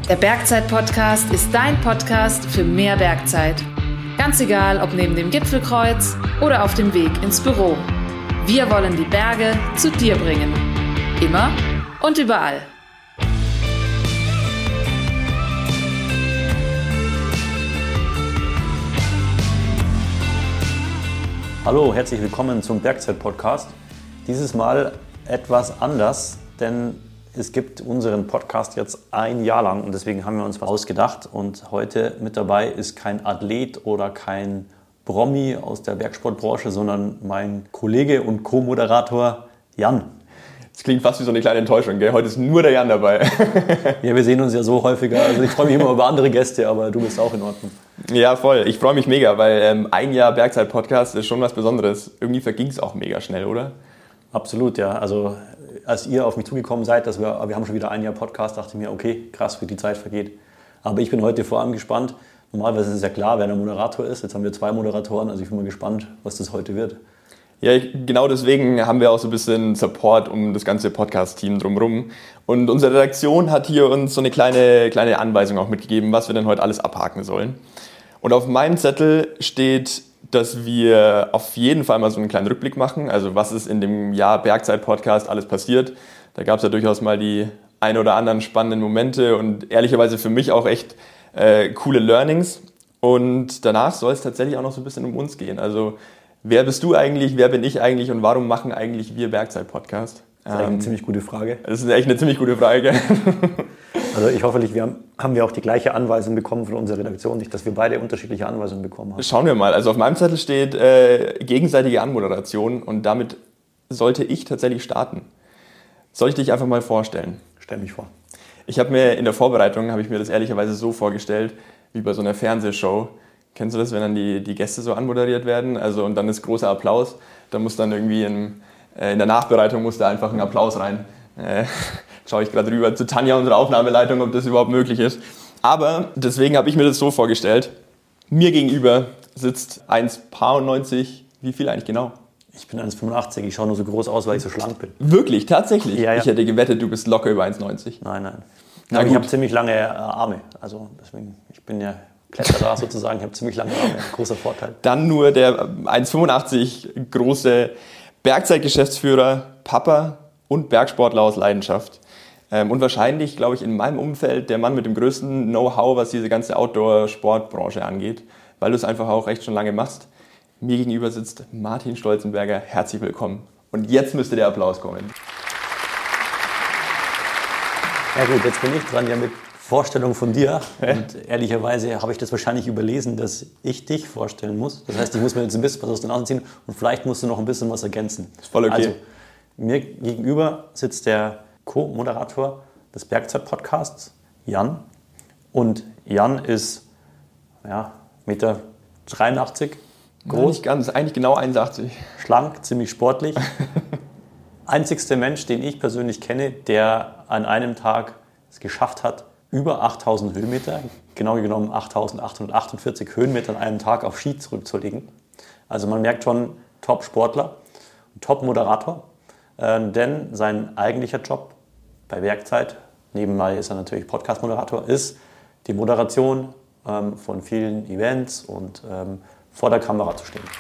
Der Bergzeit-Podcast ist dein Podcast für mehr Bergzeit. Ganz egal, ob neben dem Gipfelkreuz oder auf dem Weg ins Büro. Wir wollen die Berge zu dir bringen. Immer und überall. Hallo, herzlich willkommen zum Bergzeit-Podcast. Dieses Mal etwas anders, denn es gibt unseren Podcast jetzt ein Jahr lang und deswegen haben wir uns was ausgedacht. Und heute mit dabei ist kein Athlet oder kein Promi aus der Bergsportbranche, sondern mein Kollege und Co-Moderator Jan. Das klingt fast wie so eine kleine Enttäuschung, gell? Heute ist nur der Jan dabei. Ja, wir sehen uns ja so häufiger. Also ich freue mich immer über andere Gäste, aber du bist auch in Ordnung. Ja, voll. Ich freue mich mega, weil ein Jahr Bergzeit-Podcast ist schon was Besonderes. Irgendwie verging es auch mega schnell, oder? Absolut, ja. Also als ihr auf mich zugekommen seid, wir haben schon wieder ein Jahr Podcast, dachte ich mir, okay, krass, wie die Zeit vergeht. Aber ich bin heute vor allem gespannt. Normalerweise ist es ja klar, wer der Moderator ist. Jetzt haben wir 2 Moderatoren, also ich bin mal gespannt, was das heute wird. Ja, genau deswegen haben wir auch so ein bisschen Support um das ganze Podcast-Team drumherum. Und unsere Redaktion hat hier uns so eine kleine Anweisung auch mitgegeben, was wir denn heute alles abhaken sollen. Und auf meinem Zettel steht, dass wir auf jeden Fall mal so einen kleinen Rückblick machen. Also was ist in dem Jahr Bergzeit-Podcast alles passiert. Da gab es ja durchaus mal die ein oder anderen spannenden Momente und ehrlicherweise für mich auch echt coole Learnings. Und danach soll es tatsächlich auch noch so ein bisschen um uns gehen. Also wer bist du eigentlich, wer bin ich eigentlich und warum machen eigentlich wir Bergzeit-Podcast? Das ist eigentlich eine ziemlich gute Frage. Das ist echt eine ziemlich gute Frage. Also ich hoffe, haben wir auch die gleiche Anweisung bekommen von unserer Redaktion, nicht, dass wir beide unterschiedliche Anweisungen bekommen haben. Schauen wir mal. Also auf meinem Zettel steht gegenseitige Anmoderation und damit sollte ich tatsächlich starten. Soll ich dich einfach mal vorstellen? Stell mich vor. Ich habe mir in der Vorbereitung, habe ich mir das ehrlicherweise so vorgestellt, wie bei so einer Fernsehshow. Kennst du das, wenn dann die Gäste so anmoderiert werden? Also und dann ist großer Applaus. Da muss dann irgendwie in der Nachbereitung muss da einfach ein Applaus rein. Schaue ich gerade rüber zu Tanja, unserer Aufnahmeleitung, ob das überhaupt möglich ist. Aber deswegen habe ich mir das so vorgestellt. Mir gegenüber sitzt 1,90. Wie viel eigentlich genau? Ich bin 1,85. Ich schaue nur so groß aus, weil ich so schlank bin. Wirklich? Tatsächlich? Ja. Ich hätte gewettet, du bist locker über 1,90. Nein. Aber ich habe ziemlich lange Arme. Also deswegen, ich bin ja Kletterer sozusagen. Ich habe ziemlich lange Arme. Großer Vorteil. Dann nur der 1,85 große Bergzeit-Geschäftsführer, Papa und Bergsportler aus Leidenschaft. Und wahrscheinlich, glaube ich, in meinem Umfeld der Mann mit dem größten Know-how, was diese ganze Outdoor-Sportbranche angeht, weil du es einfach auch echt schon lange machst. Mir gegenüber sitzt Martin Stolzenberger. Herzlich willkommen. Und jetzt müsste der Applaus kommen. Ja gut, jetzt bin ich dran ja mit Vorstellung von dir. Und ehrlicherweise habe ich das wahrscheinlich überlesen, dass ich dich vorstellen muss. Das heißt, ich muss mir jetzt ein bisschen was aus den Augen ziehen und vielleicht musst du noch ein bisschen was ergänzen. Ist voll okay. Also, mir gegenüber sitzt der Co-Moderator des Bergzeit-Podcasts, Jan. Und Jan ist 1,83 Meter groß. Nicht ganz, eigentlich genau 1,80. Schlank, ziemlich sportlich. Einzigster Mensch, den ich persönlich kenne, der an einem Tag es geschafft hat, über 8000 Höhenmeter, genau genommen 8848 Höhenmeter an einem Tag auf Ski zurückzulegen. Also man merkt schon, Top-Sportler, Top-Moderator. Denn sein eigentlicher Job bei Bergzeit, nebenbei ist er natürlich Podcast-Moderator, ist die Moderation von vielen Events und vor der Kamera zu stehen.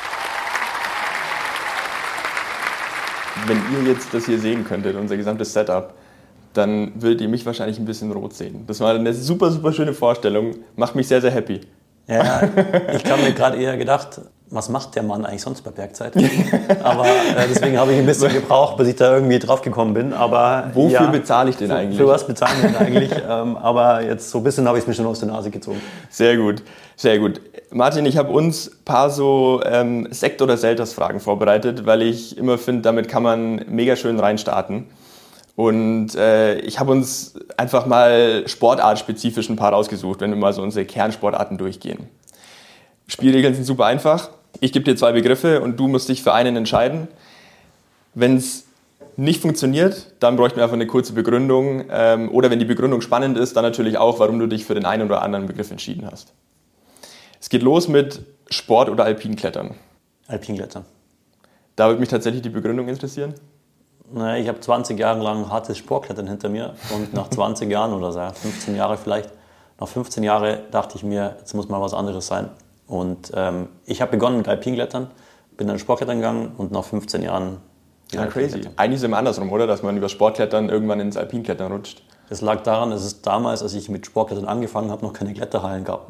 Wenn ihr jetzt das hier sehen könntet, unser gesamtes Setup, dann würdet ihr mich wahrscheinlich ein bisschen rot sehen. Das war eine super, super schöne Vorstellung. Macht mich sehr, sehr happy. Ja, ich habe mir gerade eher gedacht, was macht der Mann eigentlich sonst bei Bergzeit? Aber deswegen habe ich ein bisschen gebraucht, bis ich da irgendwie drauf gekommen bin. Aber wofür bezahle ich denn eigentlich? Für was bezahlen wir denn eigentlich? Aber jetzt so ein bisschen habe ich es mir schon aus der Nase gezogen. Sehr gut, sehr gut. Martin, ich habe uns ein paar so Sekt- oder Selters-Fragen vorbereitet, weil ich immer finde, damit kann man mega schön reinstarten. Und ich habe uns einfach mal sportartspezifisch ein paar rausgesucht, wenn wir mal so unsere Kernsportarten durchgehen. Spielregeln sind super einfach. Ich gebe dir 2 Begriffe und du musst dich für einen entscheiden. Wenn es nicht funktioniert, dann bräuchten wir einfach eine kurze Begründung. Oder wenn die Begründung spannend ist, dann natürlich auch, warum du dich für den einen oder anderen Begriff entschieden hast. Es geht los mit Sport- oder Alpinklettern. Alpinklettern. Da würde mich tatsächlich die Begründung interessieren. Naja, ich habe 20 Jahre lang hartes Sportklettern hinter mir und nach 20 Jahren oder so, 15 Jahre vielleicht, nach 15 Jahren dachte ich mir, jetzt muss mal was anderes sein. Und ich habe begonnen mit Alpinklettern, bin dann Sportklettern gegangen und nach 15 Jahren... Ja, crazy. Eigentlich ist es immer andersrum, oder? Dass man über Sportklettern irgendwann ins Alpinklettern rutscht. Das lag daran, dass es damals, als ich mit Sportklettern angefangen habe, noch keine Kletterhallen gab.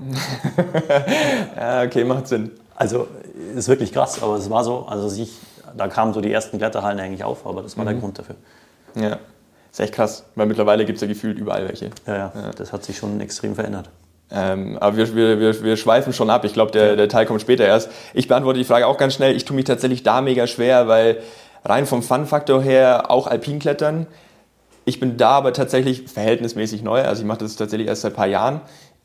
Ja, okay, macht Sinn. Also ist wirklich krass, aber es war so, also da kamen so die ersten Kletterhallen eigentlich auf, aber das war der Grund dafür. Ja, ist echt krass, weil mittlerweile gibt es ja gefühlt überall welche. Ja, das hat sich schon extrem verändert. Aber wir schweifen schon ab. Ich glaube, der Teil kommt später erst. Ich beantworte die Frage auch ganz schnell. Ich tue mich tatsächlich da mega schwer, weil rein vom Fun-Faktor her auch Alpinklettern. Ich bin da aber tatsächlich verhältnismäßig neu. Also ich mache das tatsächlich erst seit ein paar Jahren.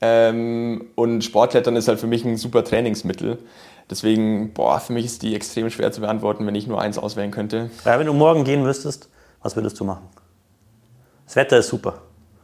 Und Sportklettern ist halt für mich ein super Trainingsmittel. Deswegen, für mich ist die extrem schwer zu beantworten, wenn ich nur eins auswählen könnte. Ja, wenn du morgen gehen müsstest, was würdest du machen? Das Wetter ist super.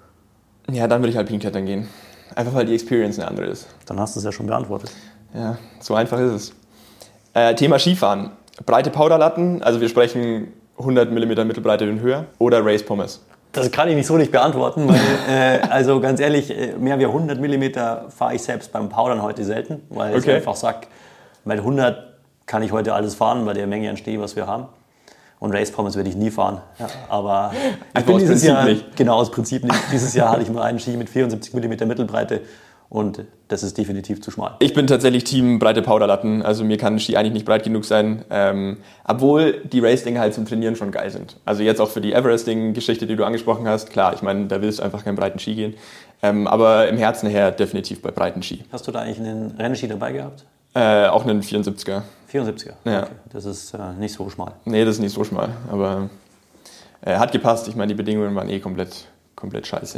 Ja, dann würde ich Alpinklettern gehen. Einfach weil die Experience eine andere ist. Dann hast du es ja schon beantwortet. Ja, so einfach ist es. Thema Skifahren. Breite Powderlatten, also wir sprechen 100 mm Mittelbreite und höher, oder Race Pommes? Das kann ich nicht beantworten, weil, also ganz ehrlich, mehr wie 100 mm fahre ich selbst beim Powdern heute selten, weil ich einfach sage, mit 100 kann ich heute alles fahren bei der Menge an Schnee, was wir haben. Und Race Pommes werde ich nie fahren. Ja, aber ich bin dieses Jahr nicht. Genau, aus Prinzip nicht. Dieses Jahr hatte ich mal einen Ski mit 74 mm Mittelbreite und das ist definitiv zu schmal. Ich bin tatsächlich Team breite Powderlatten. Also mir kann ein Ski eigentlich nicht breit genug sein. Obwohl die Race-Dinger halt zum Trainieren schon geil sind. Also jetzt auch für die Everesting-Geschichte, die du angesprochen hast. Klar, ich meine, da willst du einfach keinen breiten Ski gehen. Aber im Herzen her definitiv bei breiten Ski. Hast du da eigentlich einen Rennski dabei gehabt? Auch einen 74er. 74er? Ja. Okay. Das ist nicht so schmal. Nee, das ist nicht so schmal. Aber hat gepasst. Ich meine, die Bedingungen waren komplett scheiße.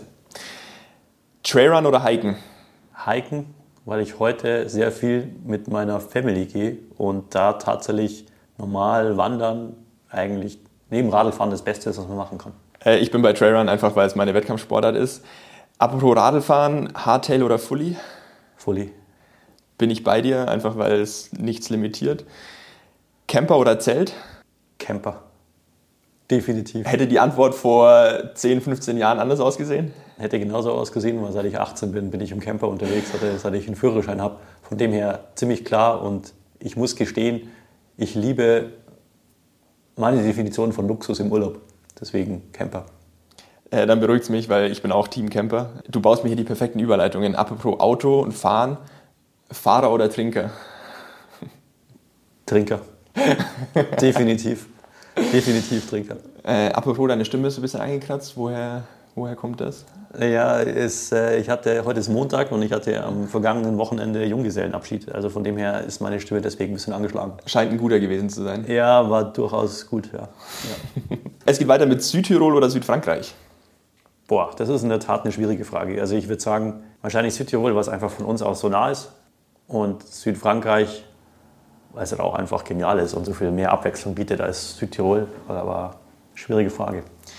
Trailrun oder Hiken? Hiken, weil ich heute sehr viel mit meiner Family gehe und da tatsächlich normal wandern eigentlich neben Radlfahren das Beste ist, was man machen kann. Ich bin bei Trailrun einfach, weil es meine Wettkampfsportart ist. Apropos Radlfahren, Hardtail oder Fully? Fully. Bin ich bei dir, einfach weil es nichts limitiert. Camper oder Zelt? Camper. Definitiv. Hätte die Antwort vor 10, 15 Jahren anders ausgesehen? Hätte genauso ausgesehen, weil seit ich 18 bin ich im Camper unterwegs, seit ich einen Führerschein habe. Von dem her ziemlich klar und ich muss gestehen, ich liebe meine Definition von Luxus im Urlaub. Deswegen Camper. Dann beruhigt es mich, weil ich bin auch Team Camper. Du baust mir hier die perfekten Überleitungen. Apropos Auto und Fahren. Fahrer oder Trinker? Trinker. Definitiv. Definitiv Trinker. Apropos, deine Stimme ist ein bisschen eingekratzt. Woher kommt das? Ja, heute ist Montag und ich hatte am vergangenen Wochenende Junggesellenabschied. Also von dem her ist meine Stimme deswegen ein bisschen angeschlagen. Scheint ein guter gewesen zu sein. Ja, war durchaus gut, ja. Es geht weiter mit Südtirol oder Südfrankreich? Boah, das ist in der Tat eine schwierige Frage. Also ich würde sagen, wahrscheinlich Südtirol, was einfach von uns aus so nah ist. Und Südfrankreich, weil es halt auch einfach genial ist und so viel mehr Abwechslung bietet als Südtirol. Aber schwierige Frage.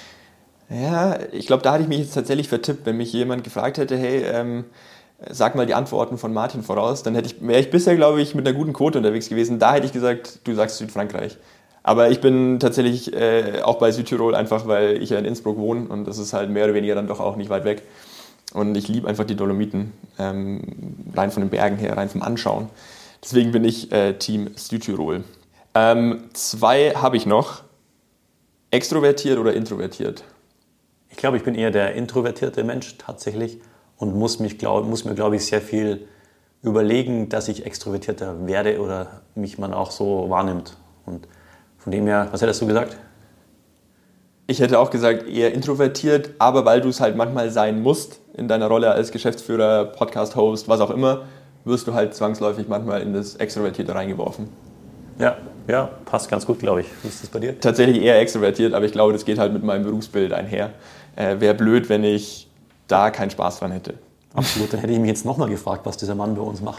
Ja, ich glaube, da hatte ich mich jetzt tatsächlich vertippt, wenn mich jemand gefragt hätte, hey, sag mal die Antworten von Martin voraus, dann wäre ich bisher, glaube ich, mit einer guten Quote unterwegs gewesen. Da hätte ich gesagt, du sagst Südfrankreich. Aber ich bin tatsächlich auch bei Südtirol, einfach weil ich ja in Innsbruck wohne und das ist halt mehr oder weniger dann doch auch nicht weit weg. Und ich liebe einfach die Dolomiten, rein von den Bergen her, rein vom Anschauen. Deswegen bin ich Team Südtirol. 2 habe ich noch. Extrovertiert oder introvertiert? Ich glaube, ich bin eher der introvertierte Mensch tatsächlich und muss mir, glaube ich, sehr viel überlegen, dass ich extrovertierter werde oder mich man auch so wahrnimmt. Und von dem her, was hättest du gesagt? Ich hätte auch gesagt, eher introvertiert, aber weil du es halt manchmal sein musst, in deiner Rolle als Geschäftsführer, Podcast-Host, was auch immer, wirst du halt zwangsläufig manchmal in das Extrovertierte reingeworfen. Ja, passt ganz gut, glaube ich. Wie ist das bei dir? Tatsächlich eher extrovertiert, aber ich glaube, das geht halt mit meinem Berufsbild einher. Wäre blöd, wenn ich da keinen Spaß dran hätte. Absolut, dann hätte ich mich jetzt nochmal gefragt, was dieser Mann bei uns macht.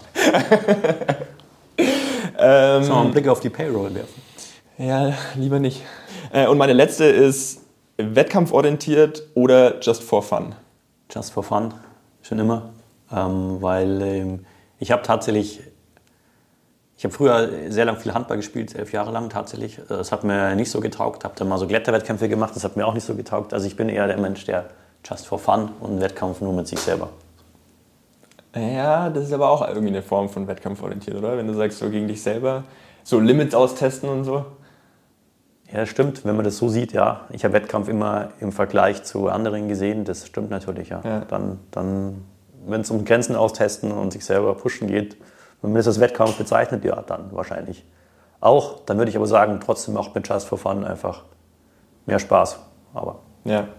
Sollen wir einen Blick auf die Payroll werfen? Ja, lieber nicht. Und meine letzte ist wettkampforientiert oder just for fun? Just for fun, schon immer. Weil ich habe tatsächlich Ich habe früher sehr lang viel Handball gespielt, 11 Jahre lang tatsächlich. Das hat mir nicht so getaugt. Habe dann mal so Kletterwettkämpfe gemacht, das hat mir auch nicht so getaugt. Also ich bin eher der Mensch, der just for fun und einen Wettkampf nur mit sich selber. Ja, das ist aber auch irgendwie eine Form von Wettkampf orientiert, oder? Wenn du sagst, so gegen dich selber, so Limits austesten und so. Ja, stimmt, wenn man das so sieht, ja. Ich habe Wettkampf immer im Vergleich zu anderen gesehen, das stimmt natürlich, ja. Dann wenn es um Grenzen austesten und sich selber pushen geht, wenn man das als Wettkampf bezeichnet, ja, dann wahrscheinlich auch. Dann würde ich aber sagen, trotzdem auch mit Just for Fun einfach mehr Spaß. Aber ja.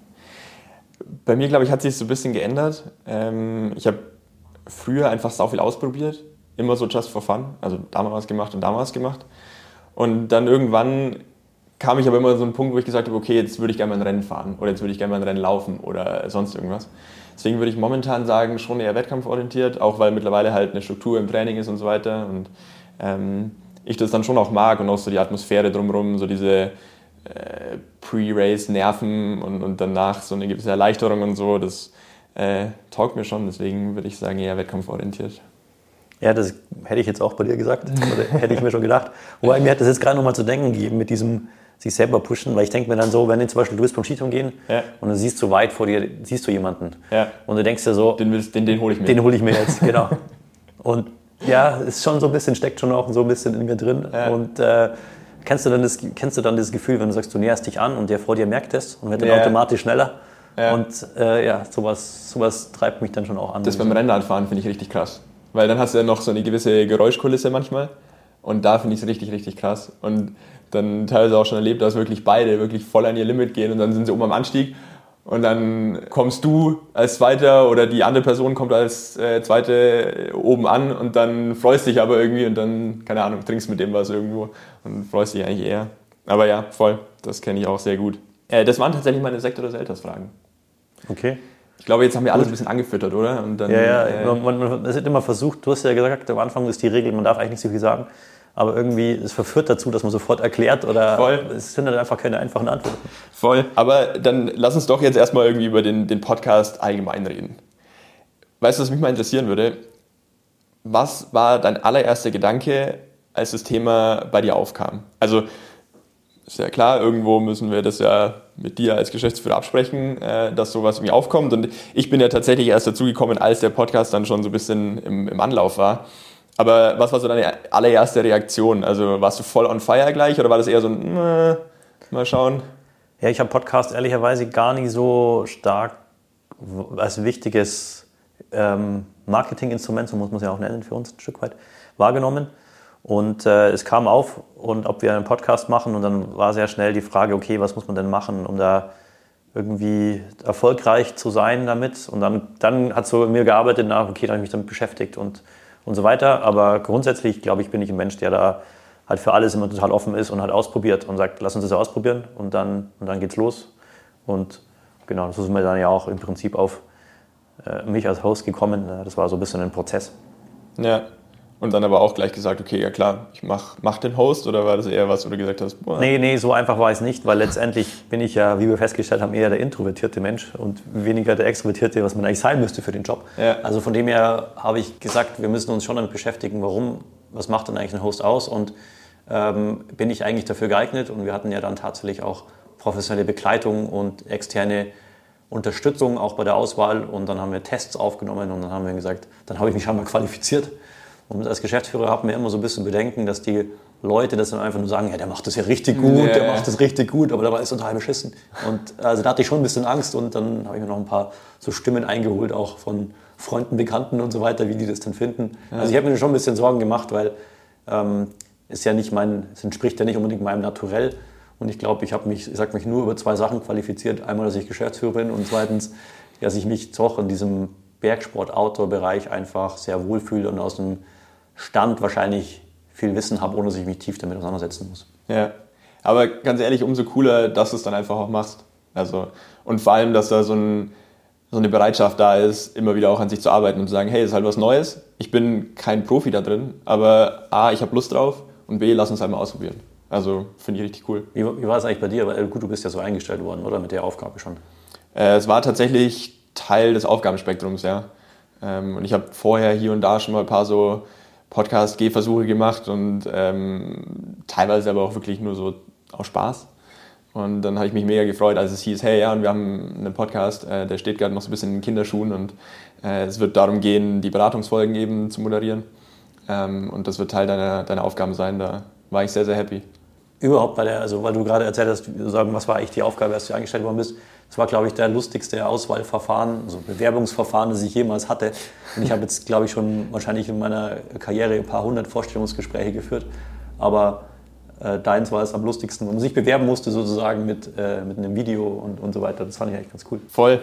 Bei mir, glaube ich, hat sich so ein bisschen geändert. Ich habe früher einfach sau viel ausprobiert, immer so Just for Fun, also da mal was gemacht und da mal was gemacht. Und dann irgendwann kam ich aber immer so einen Punkt, wo ich gesagt habe, okay, jetzt würde ich gerne mal ein Rennen fahren oder jetzt würde ich gerne mal ein Rennen laufen oder sonst irgendwas. Deswegen würde ich momentan sagen, schon eher wettkampforientiert, auch weil mittlerweile halt eine Struktur im Training ist und so weiter und ich das dann schon auch mag und auch so die Atmosphäre drumherum, so diese Pre-Race-Nerven und danach so eine gewisse Erleichterung und so, das taugt mir schon, deswegen würde ich sagen, eher wettkampforientiert. ja, das hätte ich jetzt auch bei dir gesagt, oder hätte ich mir schon gedacht. Wobei mir hat das jetzt gerade nochmal zu denken gegeben mit diesem sich selber pushen, weil ich denke mir dann so, wenn du zum Beispiel, du bist beim Skitouren gehen und du siehst so weit vor dir, siehst du jemanden und du denkst dir so, den hole ich mir. Den hole ich mir jetzt, genau. Und ja, ist schon so ein bisschen, steckt schon auch so ein bisschen in mir drin. Und kennst du dann das Gefühl, wenn du sagst, du näherst dich an und der vor dir merkt es und wird dann automatisch schneller? Und sowas treibt mich dann schon auch an. Das beim Rennradfahren finde ich richtig krass. Weil dann hast du ja noch so eine gewisse Geräuschkulisse manchmal. Und da finde ich es richtig, richtig krass. Und dann teilweise auch schon erlebt, dass wirklich beide wirklich voll an ihr Limit gehen und dann sind sie oben am Anstieg. Und dann kommst du als Zweiter oder die andere Person kommt als Zweite oben an und dann freust dich aber irgendwie und dann, keine Ahnung, trinkst mit dem was irgendwo und freust dich eigentlich eher. Aber ja, voll, das kenne ich auch sehr gut. Das waren tatsächlich meine Sekt- oder Selters-Fragen. Okay. Ich glaube, jetzt haben wir alles ein bisschen angefüttert, oder? Und dann, man hat immer versucht, du hast ja gesagt, am Anfang ist die Regel, man darf eigentlich nicht so viel sagen, aber irgendwie, es verführt dazu, dass man sofort erklärt oder es sind dann einfach keine einfachen Antworten. Voll, aber dann lass uns doch jetzt erstmal irgendwie über den Podcast allgemein reden. Weißt du, was mich mal interessieren würde? Was war dein allererster Gedanke, als das Thema bei dir aufkam? Also, ist ja klar, irgendwo müssen wir das ja mit dir als Geschäftsführer absprechen, dass sowas irgendwie aufkommt. Und ich bin ja tatsächlich erst dazugekommen, als der Podcast dann schon so ein bisschen im Anlauf war. Aber was war so deine allererste Reaktion? Also warst du voll on fire gleich oder war das eher so ein mal schauen? Ja, ich habe Podcast ehrlicherweise gar nicht so stark als wichtiges Marketinginstrument, so muss man es ja auch nennen für uns ein Stück weit, wahrgenommen. Und es kam auf, und ob wir einen Podcast machen, und dann war sehr schnell die Frage, okay, was muss man denn machen, um da irgendwie erfolgreich zu sein damit. Und dann hat es so in mir gearbeitet, okay, dann habe ich mich damit beschäftigt und so weiter. Aber grundsätzlich, glaube ich, bin ich ein Mensch, der da halt für alles immer total offen ist und halt ausprobiert und sagt, lass uns das ausprobieren und dann geht's los. Und genau, so sind wir dann ja auch im Prinzip auf mich als Host gekommen. Das war so ein bisschen ein Prozess. Ja. Und dann aber auch gleich gesagt, okay, ja klar, ich mach den Host, oder war das eher was, wo du gesagt hast, boah. Nee, so einfach war es nicht, weil letztendlich bin ich ja, wie wir festgestellt haben, eher der introvertierte Mensch und weniger der extrovertierte, was man eigentlich sein müsste für den Job. Ja. Also von dem her habe ich gesagt, wir müssen uns schon damit beschäftigen, was macht denn eigentlich ein Host aus und bin ich eigentlich dafür geeignet? Und wir hatten ja dann tatsächlich auch professionelle Begleitung und externe Unterstützung auch bei der Auswahl, und dann haben wir Tests aufgenommen und dann haben wir gesagt, dann habe ich mich scheinbar qualifiziert. Und als Geschäftsführer haben wir immer so ein bisschen Bedenken, dass die Leute das dann einfach nur sagen, ja, der macht das ja richtig gut, der macht das richtig gut, aber dabei ist er total beschissen. Und also da hatte ich schon ein bisschen Angst, und dann habe ich mir noch ein paar so Stimmen eingeholt, auch von Freunden, Bekannten und so weiter, wie die das denn finden. Ja. Also ich habe mir schon ein bisschen Sorgen gemacht, weil es entspricht ja nicht unbedingt meinem Naturell. Und ich glaube, ich habe mich nur über 2 Sachen qualifiziert. Einmal, dass ich Geschäftsführer bin, und zweitens, dass ich mich doch in diesem Bergsport-Outdoor-Bereich einfach sehr wohlfühle und aus dem Stand wahrscheinlich viel Wissen habe, ohne dass ich mich tief damit auseinandersetzen muss. Ja, aber ganz ehrlich, umso cooler, dass du es dann einfach auch machst. Also, und vor allem, dass da so eine Bereitschaft da ist, immer wieder auch an sich zu arbeiten und zu sagen, hey, das ist halt was Neues. Ich bin kein Profi da drin, aber A, ich habe Lust drauf, und B, lass uns halt mal ausprobieren. Also, finde ich richtig cool. Wie war es eigentlich bei dir? Weil, gut, du bist ja so eingestellt worden, oder? Mit der Aufgabe schon. Es war tatsächlich Teil des Aufgabenspektrums, ja. Und ich habe vorher hier und da schon mal ein paar Podcast-Gehversuche gemacht und teilweise aber auch wirklich nur so aus Spaß. Und dann habe ich mich mega gefreut, als es hieß, hey, ja, und wir haben einen Podcast, der steht gerade noch so ein bisschen in den Kinderschuhen und es wird darum gehen, die Beratungsfolgen eben zu moderieren. Und das wird Teil deiner Aufgaben sein. Da war ich sehr, sehr happy. Überhaupt weil du gerade erzählt hast, was war eigentlich die Aufgabe, als du eingestellt worden bist. Das war, glaube ich, der lustigste Auswahlverfahren, also Bewerbungsverfahren, das ich jemals hatte. Und ich habe jetzt, glaube ich, schon wahrscheinlich in meiner Karriere ein paar hundert Vorstellungsgespräche geführt. Aber deins war es am lustigsten, wo man sich bewerben musste sozusagen mit einem Video und so weiter. Das fand ich eigentlich ganz cool. Voll.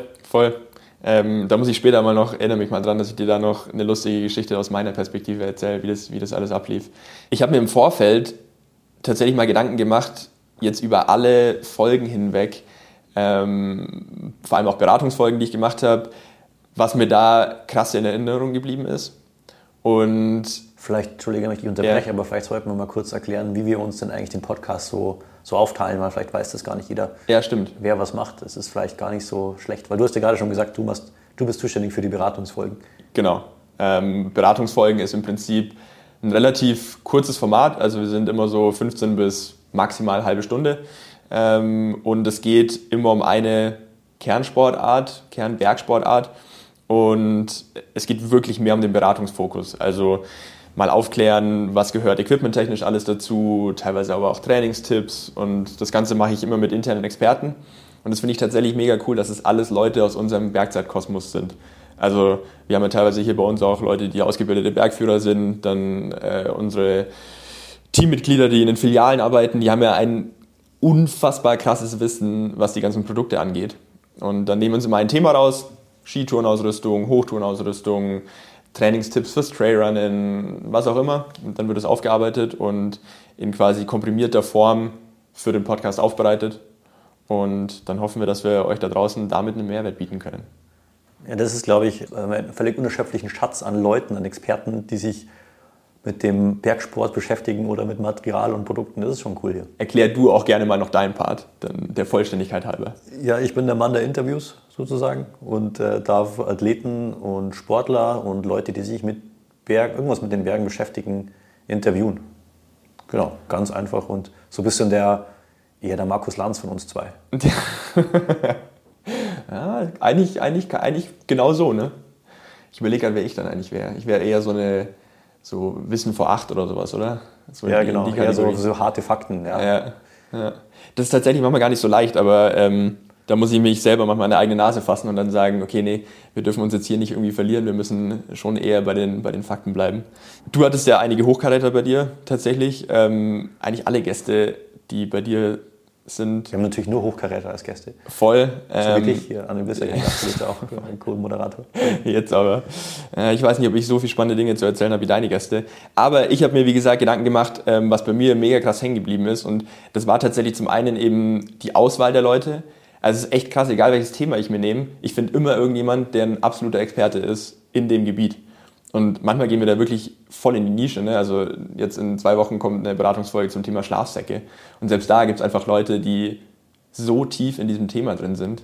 Da muss ich später mal noch, erinnere mich mal dran, dass ich dir da noch eine lustige Geschichte aus meiner Perspektive erzähle, wie das alles ablief. Ich habe mir im Vorfeld tatsächlich mal Gedanken gemacht, jetzt über alle Folgen hinweg, vor allem auch Beratungsfolgen, die ich gemacht habe, was mir da krass in Erinnerung geblieben ist. Und vielleicht, Entschuldige, wenn ich dich unterbreche, aber vielleicht sollten wir mal kurz erklären, wie wir uns denn eigentlich den Podcast so aufteilen, weil vielleicht weiß das gar nicht jeder, ja, stimmt, wer was macht. Das ist vielleicht gar nicht so schlecht, weil du hast ja gerade schon gesagt, du bist zuständig für die Beratungsfolgen. Genau. Beratungsfolgen ist im Prinzip ein relativ kurzes Format, also wir sind immer so 15 bis maximal eine halbe Stunde und es geht immer um eine Kernbergsportart und es geht wirklich mehr um den Beratungsfokus, also mal aufklären, was gehört equipmenttechnisch alles dazu, teilweise aber auch Trainingstipps und das Ganze mache ich immer mit internen Experten und das finde ich tatsächlich mega cool, dass es alles Leute aus unserem Bergzeitkosmos sind. Also wir haben ja teilweise hier bei uns auch Leute, die ausgebildete Bergführer sind, dann unsere Teammitglieder, die in den Filialen arbeiten, die haben ja ein unfassbar krasses Wissen, was die ganzen Produkte angeht. Und dann nehmen wir uns immer ein Thema raus, Skitourenausrüstung, Hochtourenausrüstung, Trainingstipps fürs Trailrunnen, was auch immer. Und dann wird es aufgearbeitet und in quasi komprimierter Form für den Podcast aufbereitet. Und dann hoffen wir, dass wir euch da draußen damit einen Mehrwert bieten können. Ja, das ist, glaube ich, ein völlig unerschöpflichen Schatz an Leuten, an Experten, die sich mit dem Bergsport beschäftigen oder mit Material und Produkten. Das ist schon cool hier. Erklär du auch gerne mal noch deinen Part, der Vollständigkeit halber. Ja, ich bin der Mann der Interviews sozusagen und darf Athleten und Sportler und Leute, die sich mit irgendwas mit den Bergen beschäftigen, interviewen. Genau, ganz einfach und so ein bisschen eher der Markus Lanz von uns zwei. Ja, eigentlich genau so, ne? Ich überlege gerade, wer ich dann eigentlich wäre. Ich wäre eher so Wissen vor 8 oder sowas, oder? So ja, genau, eher so harte Fakten, ja. Ja. Das ist tatsächlich manchmal gar nicht so leicht, aber da muss ich mich selber manchmal an der eigene Nase fassen und dann sagen, okay, nee, wir dürfen uns jetzt hier nicht irgendwie verlieren, wir müssen schon eher bei den Fakten bleiben. Du hattest ja einige Hochkaräter bei dir tatsächlich. Eigentlich alle Gäste, die bei dir sind. Wir haben natürlich nur Hochkaräter als Gäste. Voll. Wirklich hier an dem Bisser gedacht, du bist ja auch ein cooler Moderator. Jetzt aber. Ich weiß nicht, ob ich so viele spannende Dinge zu erzählen habe wie deine Gäste. Aber ich habe mir, wie gesagt, Gedanken gemacht, was bei mir mega krass hängen geblieben ist. Und das war tatsächlich zum einen eben die Auswahl der Leute. Also es ist echt krass, egal welches Thema ich mir nehme. Ich finde immer irgendjemand, der ein absoluter Experte ist in dem Gebiet. Und manchmal gehen wir da wirklich voll in die Nische. Ne? Also jetzt in 2 Wochen kommt eine Beratungsfolge zum Thema Schlafsäcke. Und selbst da gibt es einfach Leute, die so tief in diesem Thema drin sind,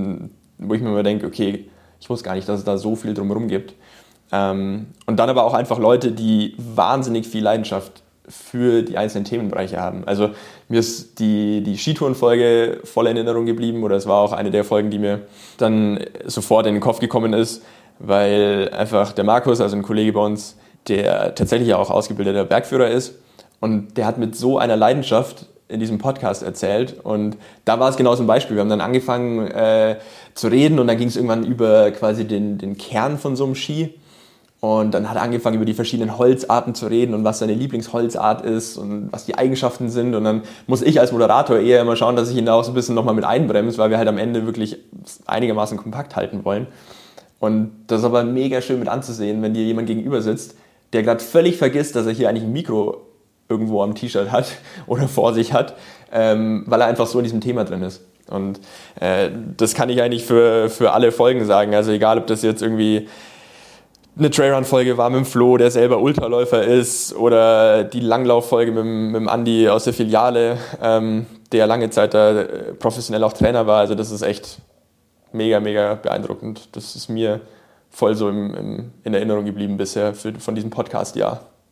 wo ich mir immer denke, okay, ich wusste gar nicht, dass es da so viel drumherum gibt. Und dann aber auch einfach Leute, die wahnsinnig viel Leidenschaft für die einzelnen Themenbereiche haben. Also mir ist die Skitourenfolge voll in Erinnerung geblieben oder es war auch eine der Folgen, die mir dann sofort in den Kopf gekommen ist, weil einfach der Markus, also ein Kollege bei uns, der tatsächlich ja auch ausgebildeter Bergführer ist und der hat mit so einer Leidenschaft in diesem Podcast erzählt und da war es genau so ein Beispiel. Wir haben dann angefangen zu reden und dann ging es irgendwann über quasi den Kern von so einem Ski und dann hat er angefangen über die verschiedenen Holzarten zu reden und was seine Lieblingsholzart ist und was die Eigenschaften sind und dann muss ich als Moderator eher immer schauen, dass ich ihn da auch so ein bisschen nochmal mit einbremse, weil wir halt am Ende wirklich einigermaßen kompakt halten wollen. Und das ist aber mega schön mit anzusehen, wenn dir jemand gegenüber sitzt, der gerade völlig vergisst, dass er hier eigentlich ein Mikro irgendwo am T-Shirt hat oder vor sich hat, weil er einfach so in diesem Thema drin ist. Und das kann ich eigentlich für alle Folgen sagen. Also egal, ob das jetzt irgendwie eine Trailrun-Folge war mit dem Flo, der selber Ultraläufer ist, oder die Langlauffolge mit dem Andi aus der Filiale, der lange Zeit da professionell auch Trainer war. Also das ist echt mega, mega beeindruckend. Das ist mir voll so in Erinnerung geblieben bisher von diesem Podcast-Jahr.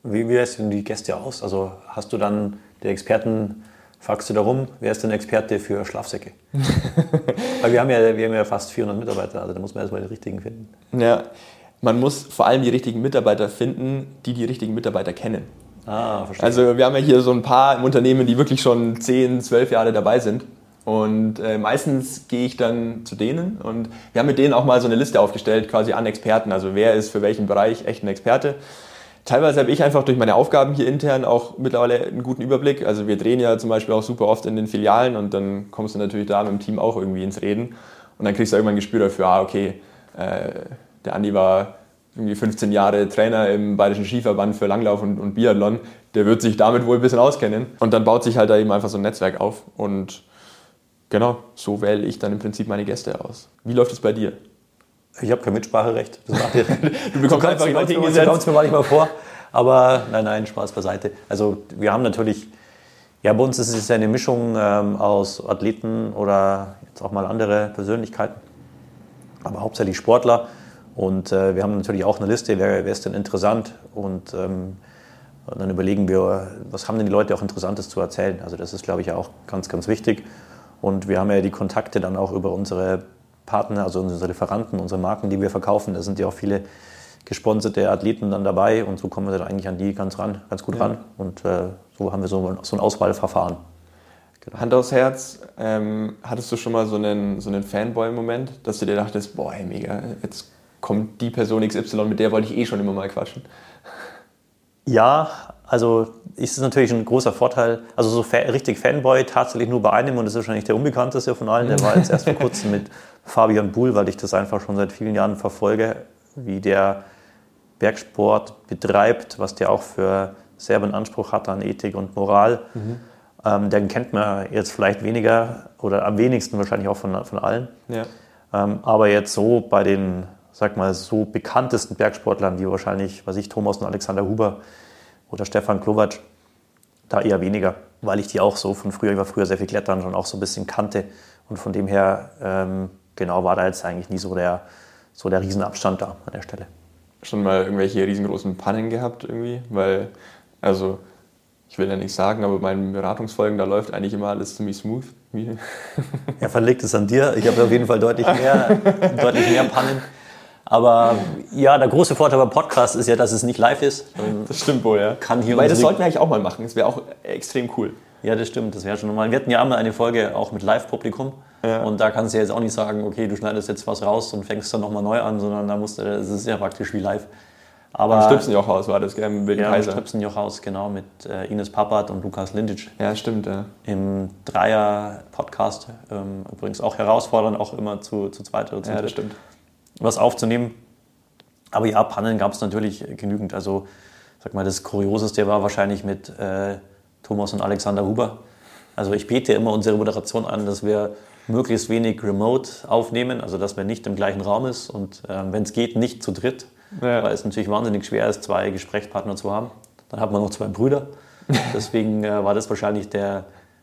Wie wählst du die Gäste aus? Also hast du dann die Experten, fragst du darum, wer ist denn Experte für Schlafsäcke? Weil wir haben ja fast 400 Mitarbeiter, also da muss man erstmal die richtigen finden. Ja, man muss vor allem die richtigen Mitarbeiter finden, die richtigen Mitarbeiter kennen. Verstehe. Also wir haben ja hier so ein paar im Unternehmen, die wirklich schon 10, 12 Jahre dabei sind. Und meistens gehe ich dann zu denen und wir haben mit denen auch mal so eine Liste aufgestellt, quasi an Experten. Also wer ist für welchen Bereich echt ein Experte. Teilweise habe ich einfach durch meine Aufgaben hier intern auch mittlerweile einen guten Überblick. Also wir drehen ja zum Beispiel auch super oft in den Filialen und dann kommst du natürlich da mit dem Team auch irgendwie ins Reden. Und dann kriegst du irgendwann ein Gespür dafür, okay, der Andi war irgendwie 15 Jahre Trainer im Bayerischen Skiverband für Langlauf und Biathlon. Der wird sich damit wohl ein bisschen auskennen. Und dann baut sich halt da eben einfach so ein Netzwerk auf. Und genau, so wähle ich dann im Prinzip meine Gäste aus. Wie läuft es bei dir? Ich habe kein Mitspracherecht. Das macht ihr. Du bekommst einfach Leute hingesetzt. Das kommt mir manchmal vor. Aber nein, Spaß beiseite. Also wir haben natürlich, ja, bei uns ist es ja eine Mischung aus Athleten oder jetzt auch mal andere Persönlichkeiten, aber hauptsächlich Sportler. Und wir haben natürlich auch eine Liste, wer ist denn interessant. Und dann überlegen wir, was haben denn die Leute auch Interessantes zu erzählen. Also das ist, glaube ich, auch ganz, ganz wichtig. Und wir haben ja die Kontakte dann auch über unsere Partner, also unsere Lieferanten, unsere Marken, die wir verkaufen. Da sind ja auch viele gesponserte Athleten dann dabei und so kommen wir dann eigentlich an die ganz gut ran. Und so haben wir so ein Auswahlverfahren. Genau. Hand aufs Herz, hattest du schon mal so einen Fanboy-Moment, dass du dir dachtest, boah, hey, mega, jetzt kommt die Person XY, mit der wollte ich schon immer mal quatschen? Ja, also ist es natürlich ein großer Vorteil, also so richtig Fanboy tatsächlich nur bei einem und das ist wahrscheinlich der unbekannteste von allen, der war jetzt erst vor kurzem mit Fabian Buhl, weil ich das einfach schon seit vielen Jahren verfolge, wie der Bergsport betreibt, was der auch für selber einen Anspruch hat an Ethik und Moral. Den kennt man jetzt vielleicht weniger oder am wenigsten wahrscheinlich auch von allen. Ja. Aber jetzt so bei den, sag mal, so bekanntesten Bergsportlern, wie wahrscheinlich, Thomas und Alexander Huber oder Stefan Klovac, da eher weniger, weil ich die auch so von früher, ich war früher sehr viel Klettern schon auch so ein bisschen kannte und von dem her, war da jetzt eigentlich nie so der Riesenabstand da an der Stelle. Schon mal irgendwelche riesengroßen Pannen gehabt irgendwie? Weil, also, ich will ja nichts sagen, aber bei meinen Beratungsfolgen, da läuft eigentlich immer alles ziemlich smooth. Ja, verlegt es an dir. Ich habe auf jeden Fall deutlich mehr Pannen. Aber ja, der große Vorteil beim Podcast ist ja, dass es nicht live ist. Das stimmt wohl, ja. Weil das sollten wir eigentlich auch mal machen. Das wäre auch extrem cool. Ja, das stimmt. Das wäre schon normal. Wir hatten ja einmal eine Folge auch mit Live-Publikum. Ja. Und da kannst du jetzt auch nicht sagen, okay, du schneidest jetzt was raus und fängst dann nochmal neu an, sondern das ist ja praktisch wie live. Aber am Stöpsenjochhaus war das, gell? Mit Wilden Kaiser. Ja, Stöpsenjochhaus, genau, mit Ines Pappert und Lukas Lindic. Ja, stimmt, ja. Im Dreier-Podcast. Übrigens auch herausfordernd, auch immer zu zweit oder zu dritt. Ja, das stimmt. Was aufzunehmen. Aber ja, Pannen gab es natürlich genügend. Also, sag mal, das Kurioseste war wahrscheinlich mit Thomas und Alexander Huber. Also ich bete immer unsere Moderation an, dass wir möglichst wenig remote aufnehmen, also dass man nicht im gleichen Raum ist und wenn es geht, nicht zu dritt, weil es natürlich wahnsinnig schwer ist, 2 Gesprächspartner zu haben. Dann hat man noch 2 Brüder. Deswegen war das wahrscheinlich der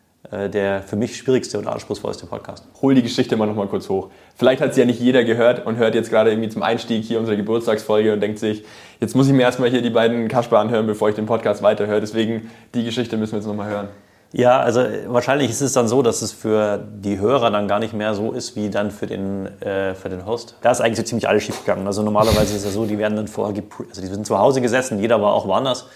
für mich schwierigste und anspruchsvollste Podcast. Hol die Geschichte mal noch mal kurz hoch. Vielleicht hat sie ja nicht jeder gehört und hört jetzt gerade irgendwie zum Einstieg hier unsere Geburtstagsfolge und denkt sich, jetzt muss ich mir erstmal hier die beiden Kasper anhören, bevor ich den Podcast weiterhöre. Deswegen, die Geschichte müssen wir jetzt noch mal hören. Ja, also wahrscheinlich ist es dann so, dass es für die Hörer dann gar nicht mehr so ist, wie dann für den Host. Da ist eigentlich so ziemlich alles schief gegangen. Also normalerweise ist es ja so, die werden dann vorher also die sind zu Hause gesessen, jeder war auch woanders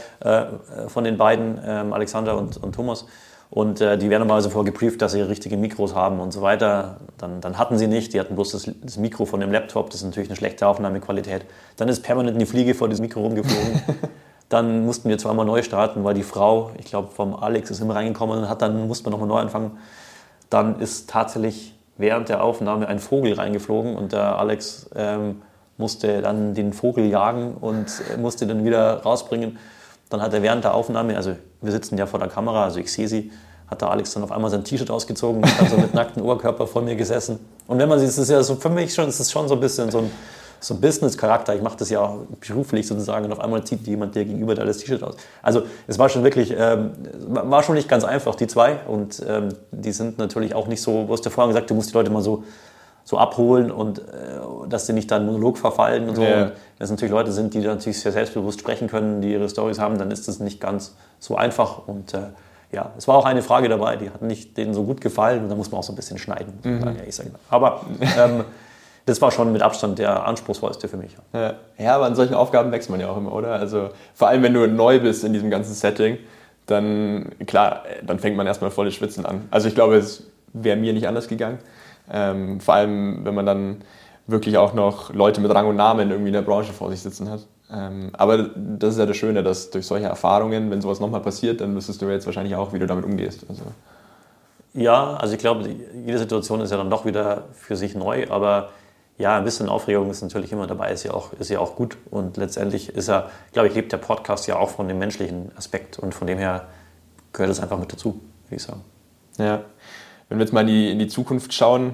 von den beiden, Alexander und Thomas. Und die werden normalerweise vorher gebrieft, dass sie richtige Mikros haben und so weiter. Dann hatten sie nicht, die hatten bloß das Mikro von dem Laptop, das ist natürlich eine schlechte Aufnahmequalität. Dann ist permanent eine Fliege vor diesem Mikro rumgeflogen. Dann mussten wir zweimal neu starten, weil die Frau, ich glaube vom Alex, ist immer reingekommen und dann mussten wir nochmal neu anfangen. Dann ist tatsächlich während der Aufnahme ein Vogel reingeflogen und der Alex musste dann den Vogel jagen und musste dann wieder rausbringen. Dann hat er während der Aufnahme, also wir sitzen ja vor der Kamera, also ich sehe sie, hat der Alex dann auf einmal sein T-Shirt ausgezogen und hat so mit nacktem Oberkörper vor mir gesessen. Und wenn man sieht, es ist ja so für mich schon, es ist schon so ein bisschen so ein Business-Charakter. Ich mache das ja auch beruflich sozusagen und auf einmal zieht jemand dir gegenüber da das T-Shirt aus. Also es war schon wirklich, war schon nicht ganz einfach, die 2. Und die sind natürlich auch nicht so, du hast ja vorhin gesagt, du musst die Leute mal so so abholen und dass sie nicht dann Monolog verfallen und so. Ja. Und wenn es natürlich Leute sind, die natürlich sehr selbstbewusst sprechen können, die ihre Storys haben, dann ist das nicht ganz so einfach. Und ja, es war auch eine Frage dabei, die hat nicht denen so gut gefallen und da muss man auch so ein bisschen schneiden, muss man dann ehrlich sagen. Aber das war schon mit Abstand der anspruchsvollste für mich. Ja, aber an solchen Aufgaben wächst man ja auch immer, oder? Also vor allem, wenn du neu bist in diesem ganzen Setting, dann, klar, dann fängt man erstmal voll das Schwitzen an. Also ich glaube, es wäre mir nicht anders gegangen. Vor allem, wenn man dann wirklich auch noch Leute mit Rang und Namen irgendwie in der Branche vor sich sitzen hat. Aber das ist ja das Schöne, dass durch solche Erfahrungen, wenn sowas nochmal passiert, dann wüsstest du jetzt wahrscheinlich auch, wie du damit umgehst. Also. Ja, also ich glaube, jede Situation ist ja dann doch wieder für sich neu, aber ja, ein bisschen Aufregung ist natürlich immer dabei, ist ja auch gut. Und letztendlich glaube ich, lebt der Podcast ja auch von dem menschlichen Aspekt und von dem her gehört es einfach mit dazu, würde ich sagen. Ja, wenn wir jetzt mal in die Zukunft schauen,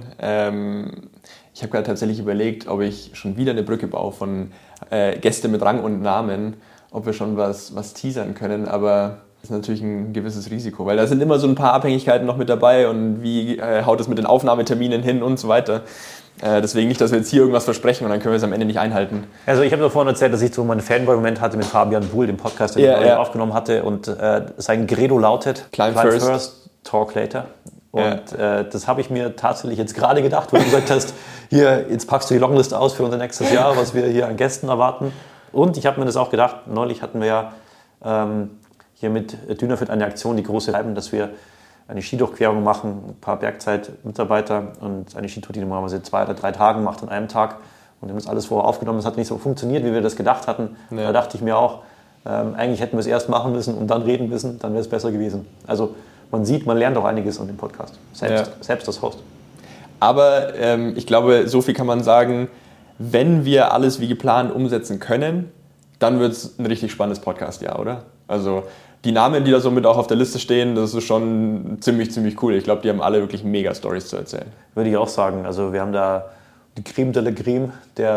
ich habe gerade tatsächlich überlegt, ob ich schon wieder eine Brücke baue von Gäste mit Rang und Namen, ob wir schon was teasern können, aber das ist natürlich ein gewisses Risiko, weil da sind immer so ein paar Abhängigkeiten noch mit dabei und wie haut es mit den Aufnahmeterminen hin und so weiter. Deswegen nicht, dass wir jetzt hier irgendwas versprechen und dann können wir es am Ende nicht einhalten. Also ich habe nur vorhin erzählt, dass ich so meinen Fanboy-Moment hatte mit Fabian Buhl, dem Podcast, den ich aufgenommen hatte und sein Credo lautet Climb first, talk later. Und das habe ich mir tatsächlich jetzt gerade gedacht, wo du gesagt hast, hier, jetzt packst du die Longlist aus für unser nächstes Jahr, was wir hier an Gästen erwarten. Und ich habe mir das auch gedacht, neulich hatten wir ja hier mit Dynafit eine Aktion, die große Treiben, dass wir eine Skidurchquerung machen, ein paar Bergzeit-Mitarbeiter und eine Skitour, die normalerweise 2 oder 3 Tagen macht an einem Tag. Und wir haben das alles vorher aufgenommen. Das hat nicht so funktioniert, wie wir das gedacht hatten. Ja. Da dachte ich mir auch, eigentlich hätten wir es erst machen müssen und dann reden müssen, dann wäre es besser gewesen. Also man sieht, man lernt auch einiges an dem Podcast, selbst das Host. Aber ich glaube, so viel kann man sagen, wenn wir alles wie geplant umsetzen können, dann wird es ein richtig spannendes Podcast-Jahr, oder? Also die Namen, die da so mit auch auf der Liste stehen, das ist schon ziemlich cool. Ich glaube, die haben alle wirklich mega Storys zu erzählen. Würde ich auch sagen. Also wir haben da die Creme de la Creme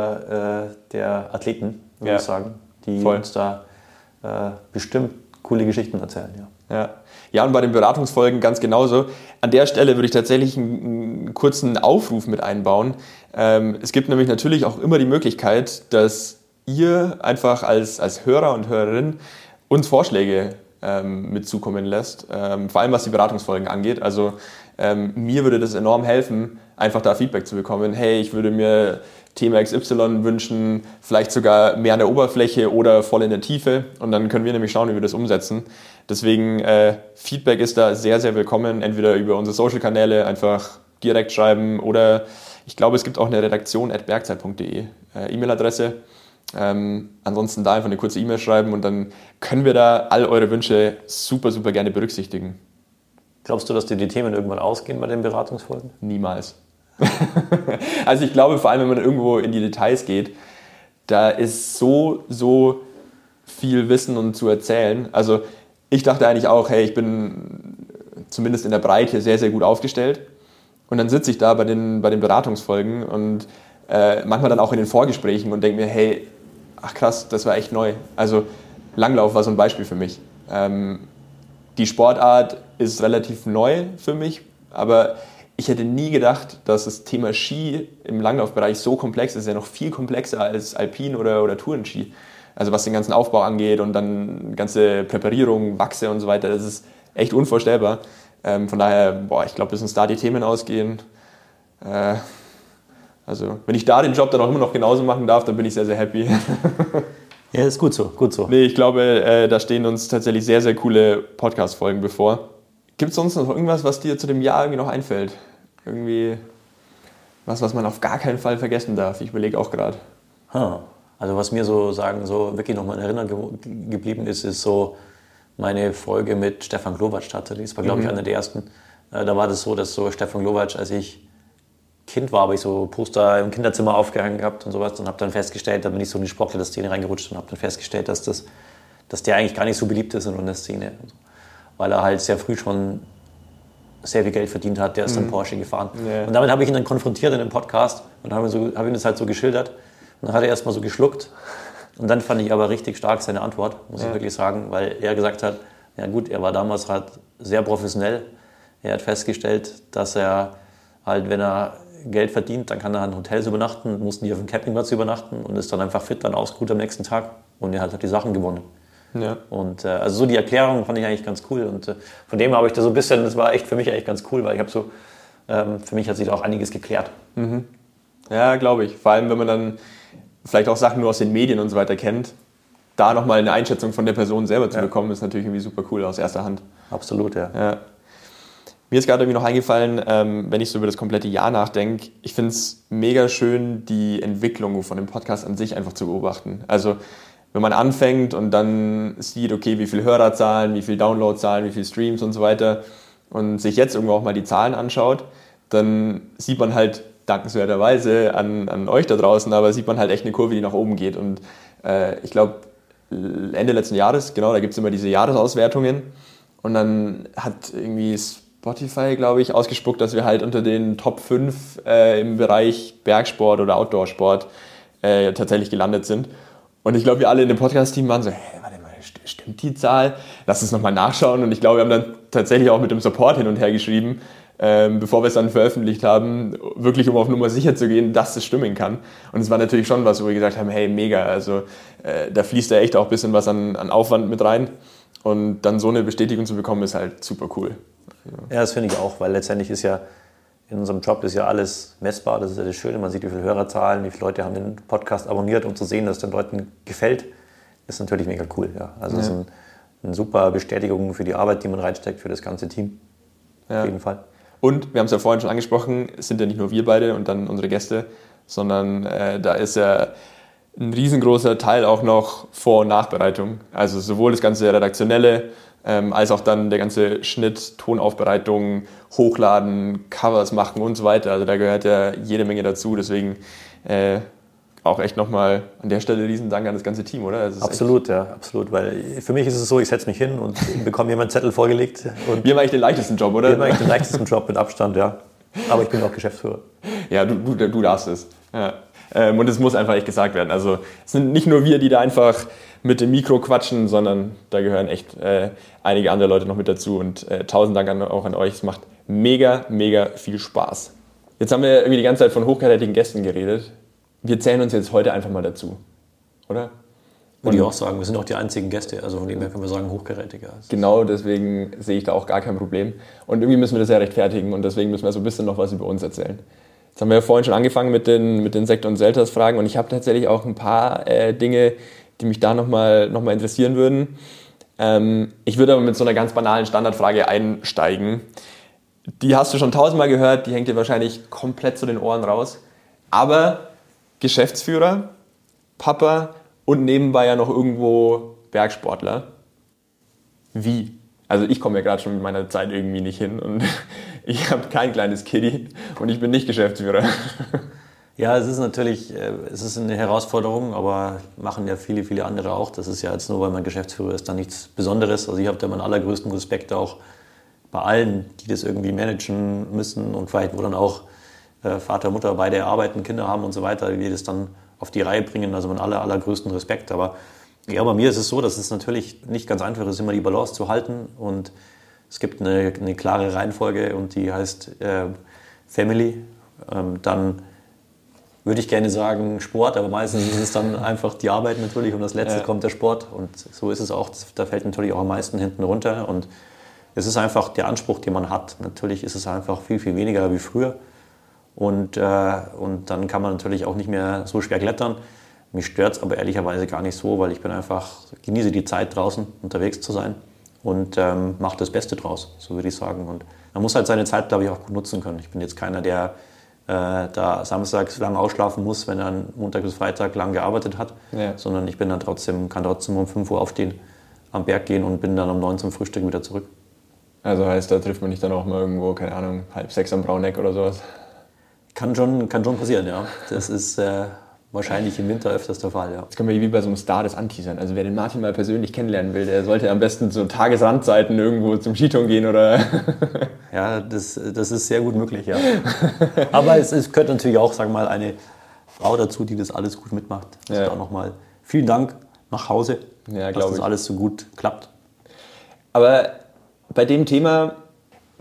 der Athleten, würde ich sagen, die uns da bestimmt coole Geschichten erzählen. Ja, und bei den Beratungsfolgen ganz genauso. An der Stelle würde ich tatsächlich einen kurzen Aufruf mit einbauen. Es gibt nämlich natürlich auch immer die Möglichkeit, dass ihr einfach als Hörer und Hörerin uns Vorschläge mit zukommen lässt, vor allem was die Beratungsfolgen angeht. Also mir würde das enorm helfen, einfach da Feedback zu bekommen. Hey, ich würde mir Thema XY wünschen, vielleicht sogar mehr an der Oberfläche oder voll in der Tiefe. Und dann können wir nämlich schauen, wie wir das umsetzen. Deswegen Feedback ist da sehr, sehr willkommen. Entweder über unsere Social-Kanäle einfach direkt schreiben oder ich glaube, es gibt auch eine redaktion@bergzeit.de E-Mail-Adresse. Ansonsten da einfach eine kurze E-Mail schreiben und dann können wir da all eure Wünsche super, super gerne berücksichtigen. Glaubst du, dass dir die Themen irgendwann ausgehen bei den Beratungsfolgen? Niemals. Also ich glaube, vor allem, wenn man irgendwo in die Details geht, da ist so viel Wissen und zu erzählen. Also ich dachte eigentlich auch, hey, ich bin zumindest in der Breite sehr, sehr gut aufgestellt. Und dann sitze ich da bei den Beratungsfolgen und manchmal dann auch in den Vorgesprächen und denke mir, hey, ach krass, das war echt neu. Also Langlauf war so ein Beispiel für mich. Die Sportart ist relativ neu für mich, aber ich hätte nie gedacht, dass das Thema Ski im Langlaufbereich so komplex ist. Ja noch viel komplexer als Alpin- oder Tourenski. Also was den ganzen Aufbau angeht und dann ganze Präparierung, Wachse und so weiter, das ist echt unvorstellbar. Von daher, ich glaube, bis uns da die Themen ausgehen. Also wenn ich da den Job dann auch immer noch genauso machen darf, dann bin ich sehr, sehr happy. Ja, ist gut so, gut so. Nee, ich glaube, da stehen uns tatsächlich sehr, sehr coole Podcast-Folgen bevor. Gibt es sonst noch irgendwas, was dir zu dem Jahr irgendwie noch einfällt? Irgendwie was man auf gar keinen Fall vergessen darf? Ich überlege auch gerade. Also was mir so wirklich nochmal in Erinnerung geblieben ist so meine Folge mit Stefan Glowacz tatsächlich. Das war, glaube ich, einer der ersten. Da war das so, dass so Stefan Glowacz, als ich Kind war, habe ich so Poster im Kinderzimmer aufgehängt gehabt und sowas und habe dann festgestellt, da bin ich so in die Sportler-Szene reingerutscht und habe dann festgestellt, dass der eigentlich gar nicht so beliebt ist in der Szene. Weil er halt sehr früh schon sehr viel Geld verdient hat, der ist dann Porsche gefahren. Yeah. Und damit habe ich ihn dann konfrontiert in einem Podcast und habe ihm das halt so geschildert. Und dann hat er erstmal so geschluckt. Und dann fand ich aber richtig stark seine Antwort, muss ich wirklich sagen, weil er gesagt hat, ja gut, er war damals halt sehr professionell. Er hat festgestellt, dass er halt, wenn er Geld verdient, dann kann er in Hotels übernachten, muss nie auf dem Campingplatz übernachten und ist dann einfach fit, dann ausgeruht am nächsten Tag und er hat die Sachen gewonnen. Ja. Und also so die Erklärung fand ich eigentlich ganz cool und von dem habe ich da so ein bisschen, das war echt für mich eigentlich ganz cool, weil ich habe so, für mich hat sich da auch einiges geklärt. Mhm. Ja, glaube ich. Vor allem, wenn man dann vielleicht auch Sachen nur aus den Medien und so weiter kennt, da nochmal eine Einschätzung von der Person selber zu bekommen, ist natürlich irgendwie super cool aus erster Hand. Absolut, ja. Mir ist gerade irgendwie noch eingefallen, wenn ich so über das komplette Jahr nachdenke, ich finde es mega schön, die Entwicklung von dem Podcast an sich einfach zu beobachten. Also wenn man anfängt und dann sieht, okay, wie viele Hörerzahlen, wie viele Downloadzahlen, wie viele Streams und so weiter und sich jetzt irgendwo auch mal die Zahlen anschaut, dann sieht man halt dankenswerterweise an euch da draußen, aber sieht man halt echt eine Kurve, die nach oben geht. Und ich glaube, Ende letzten Jahres, genau, da gibt es immer diese Jahresauswertungen und dann hat irgendwie Spotify, glaube ich, ausgespuckt, dass wir halt unter den Top 5 im Bereich Bergsport oder Outdoorsport tatsächlich gelandet sind. Und ich glaube, wir alle in dem Podcast-Team waren so, warte mal, stimmt die Zahl? Lass uns nochmal nachschauen. Und ich glaube, wir haben dann tatsächlich auch mit dem Support hin und her geschrieben, bevor wir es dann veröffentlicht haben, wirklich um auf Nummer sicher zu gehen, dass es stimmen kann. Und es war natürlich schon was, wo wir gesagt haben, hey, mega, also da fließt ja echt auch ein bisschen was an Aufwand mit rein. Und dann so eine Bestätigung zu bekommen, ist halt super cool. Ja, das finde ich auch, weil letztendlich ist ja in unserem Job ist ja alles messbar, das ist ja das Schöne, man sieht, wie viele Hörerzahlen, wie viele Leute haben den Podcast abonniert, um zu sehen, dass es den Leuten gefällt, ist natürlich mega cool. Ja. Also es ist eine super Bestätigung für die Arbeit, die man reinsteckt, für das ganze Team, auf jeden Fall. Und wir haben es ja vorhin schon angesprochen, es sind ja nicht nur wir beide und dann unsere Gäste, sondern da ist ja ein riesengroßer Teil auch noch Vor- und Nachbereitung. Also sowohl das ganze Redaktionelle, als auch dann der ganze Schnitt, Tonaufbereitung, Hochladen, Covers machen und so weiter. Also da gehört ja jede Menge dazu. Deswegen auch echt nochmal an der Stelle riesen Dank an das ganze Team, oder? Absolut, ja, absolut. Weil für mich ist es so, ich setze mich hin und bekomme jemanden Zettel vorgelegt. Und wir haben eigentlich den leichtesten Job, oder? Wir haben eigentlich den leichtesten Job mit Abstand, ja. Aber ich bin auch Geschäftsführer. Ja, du darfst es. Ja. Und es muss einfach echt gesagt werden. Also es sind nicht nur wir, die da einfach mit dem Mikro quatschen, sondern da gehören echt einige andere Leute noch mit dazu. Und 1000 Dank auch an euch. Es macht mega, mega viel Spaß. Jetzt haben wir irgendwie die ganze Zeit von hochkarätigen Gästen geredet. Wir zählen uns jetzt heute einfach mal dazu, oder? Würde ich auch sagen, wir sind auch die einzigen Gäste, also von dem her können wir sagen, hochkarätiger. Genau, deswegen sehe ich da auch gar kein Problem. Und irgendwie müssen wir das ja rechtfertigen und deswegen müssen wir so ein bisschen noch was über uns erzählen. Jetzt haben wir ja vorhin schon angefangen mit den Sekt- und Selters-Fragen und ich habe tatsächlich auch ein paar Dinge, die mich da noch mal interessieren würden. Ich würde aber mit so einer ganz banalen Standardfrage einsteigen. Die hast du schon 1000-mal gehört, die hängt dir wahrscheinlich komplett zu den Ohren raus. Aber Geschäftsführer, Papa und nebenbei ja noch irgendwo Bergsportler. Wie? Also ich komme ja gerade schon mit meiner Zeit irgendwie nicht hin und ich habe kein kleines Kiddie und ich bin nicht Geschäftsführer. Ja, es ist natürlich eine Herausforderung, aber machen ja viele, viele andere auch. Das ist ja jetzt nur, weil man Geschäftsführer ist, dann nichts Besonderes. Also ich habe da meinen allergrößten Respekt auch bei allen, die das irgendwie managen müssen und vielleicht wo dann auch Vater, Mutter beide arbeiten, Kinder haben und so weiter, wie das dann auf die Reihe bringen. Also meinen allergrößten Respekt. Aber ja, bei mir ist es so, dass es natürlich nicht ganz einfach ist, immer die Balance zu halten und es gibt eine klare Reihenfolge und die heißt Family. Dann würde ich gerne sagen Sport, aber meistens ist es dann einfach die Arbeit natürlich und das Letzte kommt der Sport und so ist es auch. Da fällt natürlich auch am meisten hinten runter und es ist einfach der Anspruch, den man hat. Natürlich ist es einfach viel, viel weniger wie früher und dann kann man natürlich auch nicht mehr so schwer klettern. Mich stört es aber ehrlicherweise gar nicht so, weil ich genieße die Zeit draußen unterwegs zu sein und mache das Beste draus, so würde ich sagen. Und man muss halt seine Zeit, glaube ich, auch gut nutzen können. Ich bin jetzt keiner, der da samstags lang ausschlafen muss, wenn er Montag bis Freitag lang gearbeitet hat, sondern ich bin dann kann trotzdem um 5 Uhr aufstehen, am Berg gehen und bin dann um 9 zum Frühstück wieder zurück. Also heißt, da trifft man dich dann auch mal irgendwo, keine Ahnung, 5:30 am Brauneck oder sowas? Kann schon passieren, ja. Das ist wahrscheinlich im Winter öfters der Fall, ja. Jetzt können wir wie bei so einem Star das anteasern. Also wer den Martin mal persönlich kennenlernen will, der sollte am besten zu Tagesrandzeiten irgendwo zum Skitouren gehen oder... Ja, das ist sehr gut möglich, ja. Aber es gehört natürlich auch, sagen wir mal, eine Frau dazu, die das alles gut mitmacht. Also auch nochmal vielen Dank nach Hause, dass das alles so gut klappt. Aber bei dem Thema,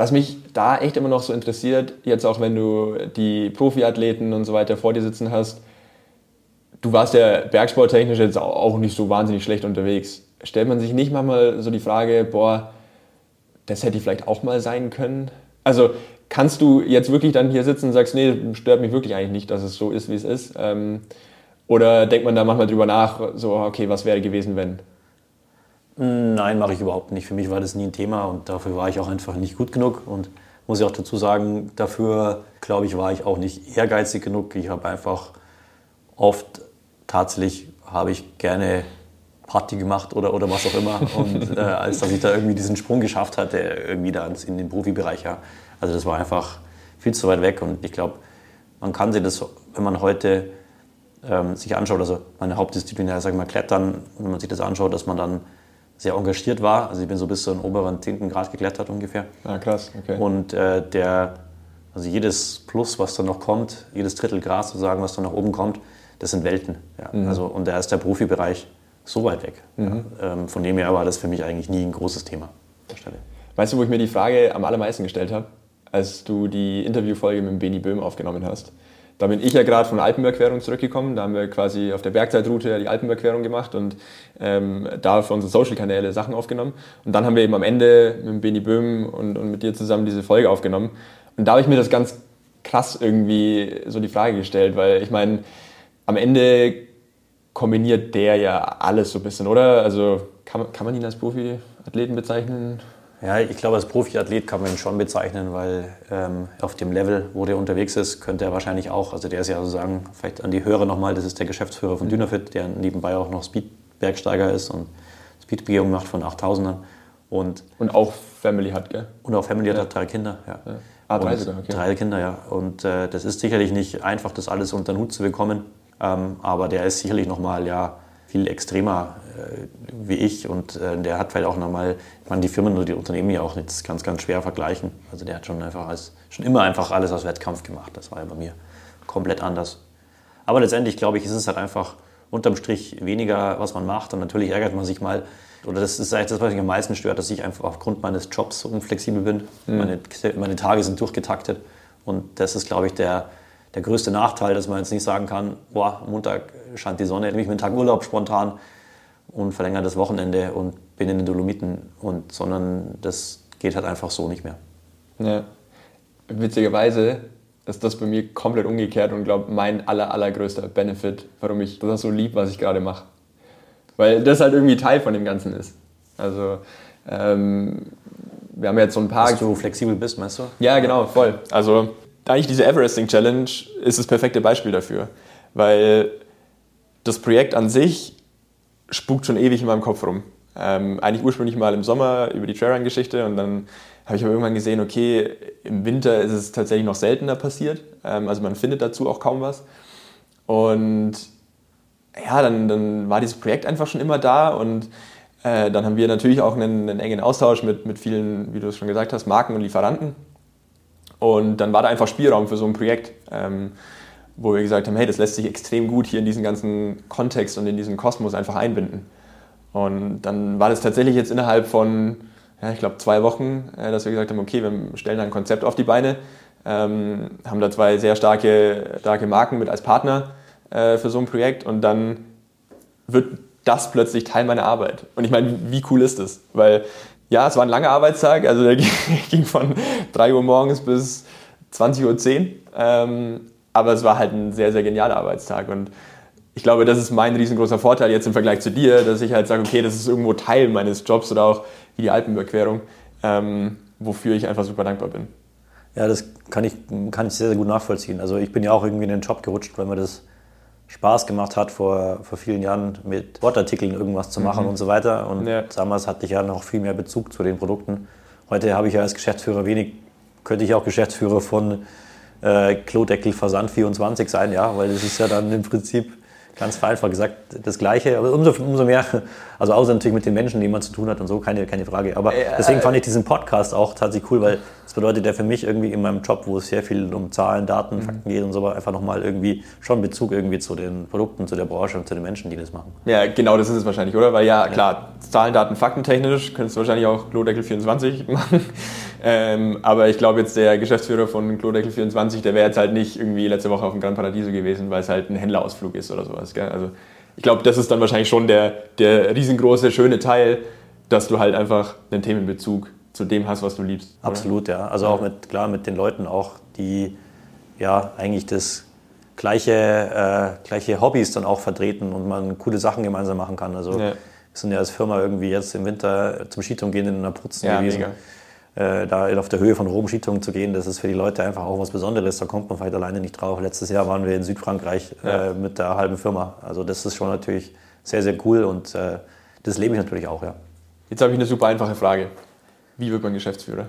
Was mich da echt immer noch so interessiert, jetzt auch wenn du die Profiathleten und so weiter vor dir sitzen hast, du warst ja bergsporttechnisch jetzt auch nicht so wahnsinnig schlecht unterwegs. Stellt man sich nicht manchmal so die Frage, boah, das hätte vielleicht auch mal sein können? Also kannst du jetzt wirklich dann hier sitzen und sagst, nee, stört mich wirklich eigentlich nicht, dass es so ist, wie es ist? Oder denkt man da manchmal drüber nach, so, okay, was wäre gewesen, wenn? Nein, mache ich überhaupt nicht. Für mich war das nie ein Thema und dafür war ich auch einfach nicht gut genug. Und muss ich auch dazu sagen, dafür, glaube ich, war ich auch nicht ehrgeizig genug. Ich habe einfach oft, tatsächlich habe ich gerne Party gemacht oder was auch immer. Und als dass ich da irgendwie diesen Sprung geschafft hatte, irgendwie da in den Profibereich, ja. Also das war einfach viel zu weit weg. Und ich glaube, man kann sich das, wenn man heute sich anschaut, also meine Hauptdisziplin, sage ich mal, Klettern, wenn man sich das anschaut, dass man dann sehr engagiert war. Also ich bin so bis zu den oberen 10. Grad geklettert ungefähr. Ah, krass, okay. Und also jedes Plus, was dann noch kommt, jedes Drittel Grad sozusagen, was dann nach oben kommt, das sind Welten. Ja. Also, und da ist der Profibereich so weit weg. Ja. Von dem her war das für mich eigentlich nie ein großes Thema an der Stelle. Weißt du, wo ich mir die Frage am allermeisten gestellt habe? Als du die Interviewfolge mit dem Beni Böhm aufgenommen hast. Da bin ich ja gerade von der Alpenüberquerung zurückgekommen. Da haben wir quasi auf der Bergzeitroute die Alpenüberquerung gemacht und da für unsere Social-Kanäle Sachen aufgenommen. Und dann haben wir eben am Ende mit dem Beni Böhm und mit dir zusammen diese Folge aufgenommen. Und da habe ich mir das ganz krass irgendwie so die Frage gestellt, weil ich meine, am Ende kombiniert der ja alles so ein bisschen, oder? Also kann man ihn als Profiathleten bezeichnen? Ja, ich glaube, als Profiathlet kann man ihn schon bezeichnen, weil auf dem Level, wo der unterwegs ist, könnte er wahrscheinlich auch, also der ist ja sozusagen, vielleicht an die Hörer nochmal, das ist der Geschäftsführer von Dynafit, der nebenbei auch noch Speedbergsteiger ist und Speedbegehung macht von 8000ern. Und auch Family hat, gell? Und auch Family hat 3 Kinder, ja. Ah, 3 sogar, okay. 3 Kinder, ja. Und das ist sicherlich nicht einfach, das alles unter den Hut zu bekommen, aber der ist sicherlich nochmal, ja, viel extremer wie ich und der hat vielleicht auch nochmal, ich meine, die Firmen oder die Unternehmen ja auch nicht ganz, ganz schwer vergleichen. Also der hat schon immer einfach alles aus Wettkampf gemacht. Das war ja bei mir komplett anders. Aber letztendlich, glaube ich, ist es halt einfach unterm Strich weniger, was man macht und natürlich ärgert man sich mal. Oder das ist eigentlich das, was mich am meisten stört, dass ich einfach aufgrund meines Jobs so unflexibel bin. Meine Tage sind durchgetaktet und das ist, glaube ich, der größte Nachteil, dass man jetzt nicht sagen kann, boah, Montag scheint die Sonne, nehme ich mir einen Tag Urlaub spontan und verlängere das Wochenende und bin in den Dolomiten. Sondern das geht halt einfach so nicht mehr. Ja. Witzigerweise ist das bei mir komplett umgekehrt und glaube mein allergrößter Benefit, warum ich das so lieb, was ich gerade mache. Weil das halt irgendwie Teil von dem Ganzen ist. Also wir haben jetzt so ein paar... Dass du flexibel bist, meinst du? Ja, genau, voll. Also eigentlich diese Everesting Challenge ist das perfekte Beispiel dafür. Weil das Projekt an sich spukt schon ewig in meinem Kopf rum. Eigentlich ursprünglich mal im Sommer über die Trailrun-Geschichte und dann habe ich aber irgendwann gesehen, okay, im Winter ist es tatsächlich noch seltener passiert. Also man findet dazu auch kaum was. Und ja, dann war dieses Projekt einfach schon immer da und dann haben wir natürlich auch einen engen Austausch mit vielen, wie du es schon gesagt hast, Marken und Lieferanten. Und dann war da einfach Spielraum für so ein Projekt, wo wir gesagt haben, hey, das lässt sich extrem gut hier in diesen ganzen Kontext und in diesen Kosmos einfach einbinden. Und dann war das tatsächlich jetzt innerhalb von, ich glaube, 2 Wochen, dass wir gesagt haben, okay, wir stellen da ein Konzept auf die Beine, haben da 2 sehr starke Marken mit als Partner für so ein Projekt und dann wird das plötzlich Teil meiner Arbeit. Und ich meine, wie cool ist das? Weil ja, es war ein langer Arbeitstag, also der ging von 3 Uhr morgens bis 20.10 Uhr, aber es war halt ein sehr, sehr genialer Arbeitstag und ich glaube, das ist mein riesengroßer Vorteil jetzt im Vergleich zu dir, dass ich halt sage, okay, das ist irgendwo Teil meines Jobs oder auch wie die Alpenüberquerung, wofür ich einfach super dankbar bin. Ja, das kann ich sehr, sehr gut nachvollziehen. Also ich bin ja auch irgendwie in den Job gerutscht, weil mir das Spaß gemacht hat, vor vielen Jahren mit Sportartikeln irgendwas zu machen und so weiter. Und damals hatte ich ja noch viel mehr Bezug zu den Produkten. Heute habe ich ja als Geschäftsführer könnte ich auch Geschäftsführer von Klodeckel Versand 24 sein, ja, weil das ist ja dann im Prinzip ganz vereinfacht gesagt das Gleiche, aber umso mehr, also außer natürlich mit den Menschen, die man zu tun hat und so, keine Frage. Aber deswegen fand ich diesen Podcast auch tatsächlich cool, weil Das bedeutet ja für mich irgendwie in meinem Job, wo es sehr viel um Zahlen, Daten, Fakten geht und so, einfach nochmal irgendwie schon Bezug irgendwie zu den Produkten, zu der Branche und zu den Menschen, die das machen. Ja, genau, das ist es wahrscheinlich, oder? Weil ja, klar, Zahlen, Daten, Fakten technisch könntest du wahrscheinlich auch Klodeckel24 machen. Aber ich glaube jetzt der Geschäftsführer von Klodeckel24, der wäre jetzt halt nicht irgendwie letzte Woche auf dem Gran Paradiso gewesen, weil es halt ein Händlerausflug ist oder sowas. Gell? Also ich glaube, das ist dann wahrscheinlich schon der riesengroße, schöne Teil, dass du halt einfach einen Themenbezug zu dem hast, was du liebst. Oder? Absolut, ja. Also auch mit den Leuten auch, die ja eigentlich das gleiche Hobbys dann auch vertreten und man coole Sachen gemeinsam machen kann. Also wir sind ja als Firma irgendwie jetzt im Winter zum Skitouren gehen in Abruzzen gewesen. Mega. Da auf der Höhe von Rom Skitouren zu gehen, das ist für die Leute einfach auch was Besonderes. Da kommt man vielleicht alleine nicht drauf. Letztes Jahr waren wir in Südfrankreich mit der halben Firma. Also das ist schon natürlich sehr, sehr cool und das lebe ich natürlich auch, ja. Jetzt habe ich eine super einfache Frage. Wie wird man Geschäftsführer?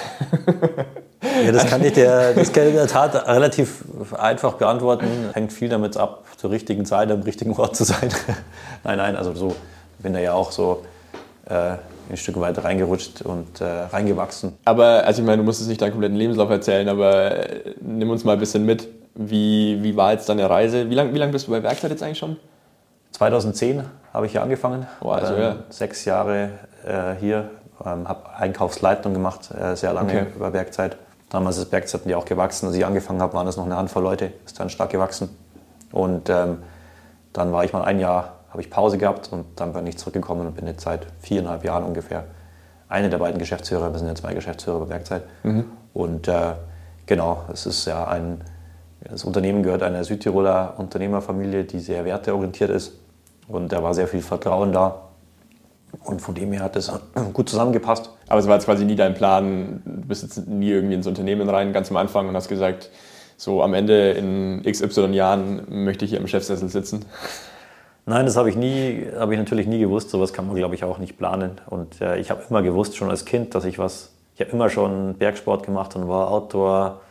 Ja, das kann ich in der Tat relativ einfach beantworten. Hängt viel damit ab, zur richtigen Zeit am richtigen Ort zu sein. Nein, also so bin da ja auch so ein Stück weit reingerutscht und reingewachsen. Aber, also ich meine, du musst jetzt nicht deinen kompletten Lebenslauf erzählen, aber nimm uns mal ein bisschen mit. Wie war jetzt deine Reise? Wie lang bist du bei Werkzeit jetzt eigentlich schon? 2010 habe ich hier angefangen. Oh, also, ja. 6 Jahre hier. Habe Einkaufsleitung gemacht, sehr lange über Werkzeit. Damals ist Werkzeit ja auch gewachsen. Als ich angefangen habe, waren es noch eine Handvoll Leute. Ist dann stark gewachsen. Und dann war ich mal ein Jahr, habe ich Pause gehabt und dann bin ich zurückgekommen und bin jetzt seit 4,5 Jahren ungefähr einer der beiden Geschäftsführer. Wir sind ja 2 Geschäftsführer bei Werkzeit. Und genau, es ist ja das Unternehmen gehört einer Südtiroler Unternehmerfamilie, die sehr werteorientiert ist. Und da war sehr viel Vertrauen da. Und von dem her hat das gut zusammengepasst. Aber es war jetzt quasi nie dein Plan, du bist jetzt nie irgendwie ins Unternehmen rein, ganz am Anfang und hast gesagt, so am Ende in XY Jahren möchte ich hier im Chefsessel sitzen? Nein, das habe ich natürlich nie gewusst. Sowas kann man, glaube ich, auch nicht planen. Und ich habe immer gewusst, schon als Kind, dass ich habe immer schon Bergsport gemacht und war Outdoor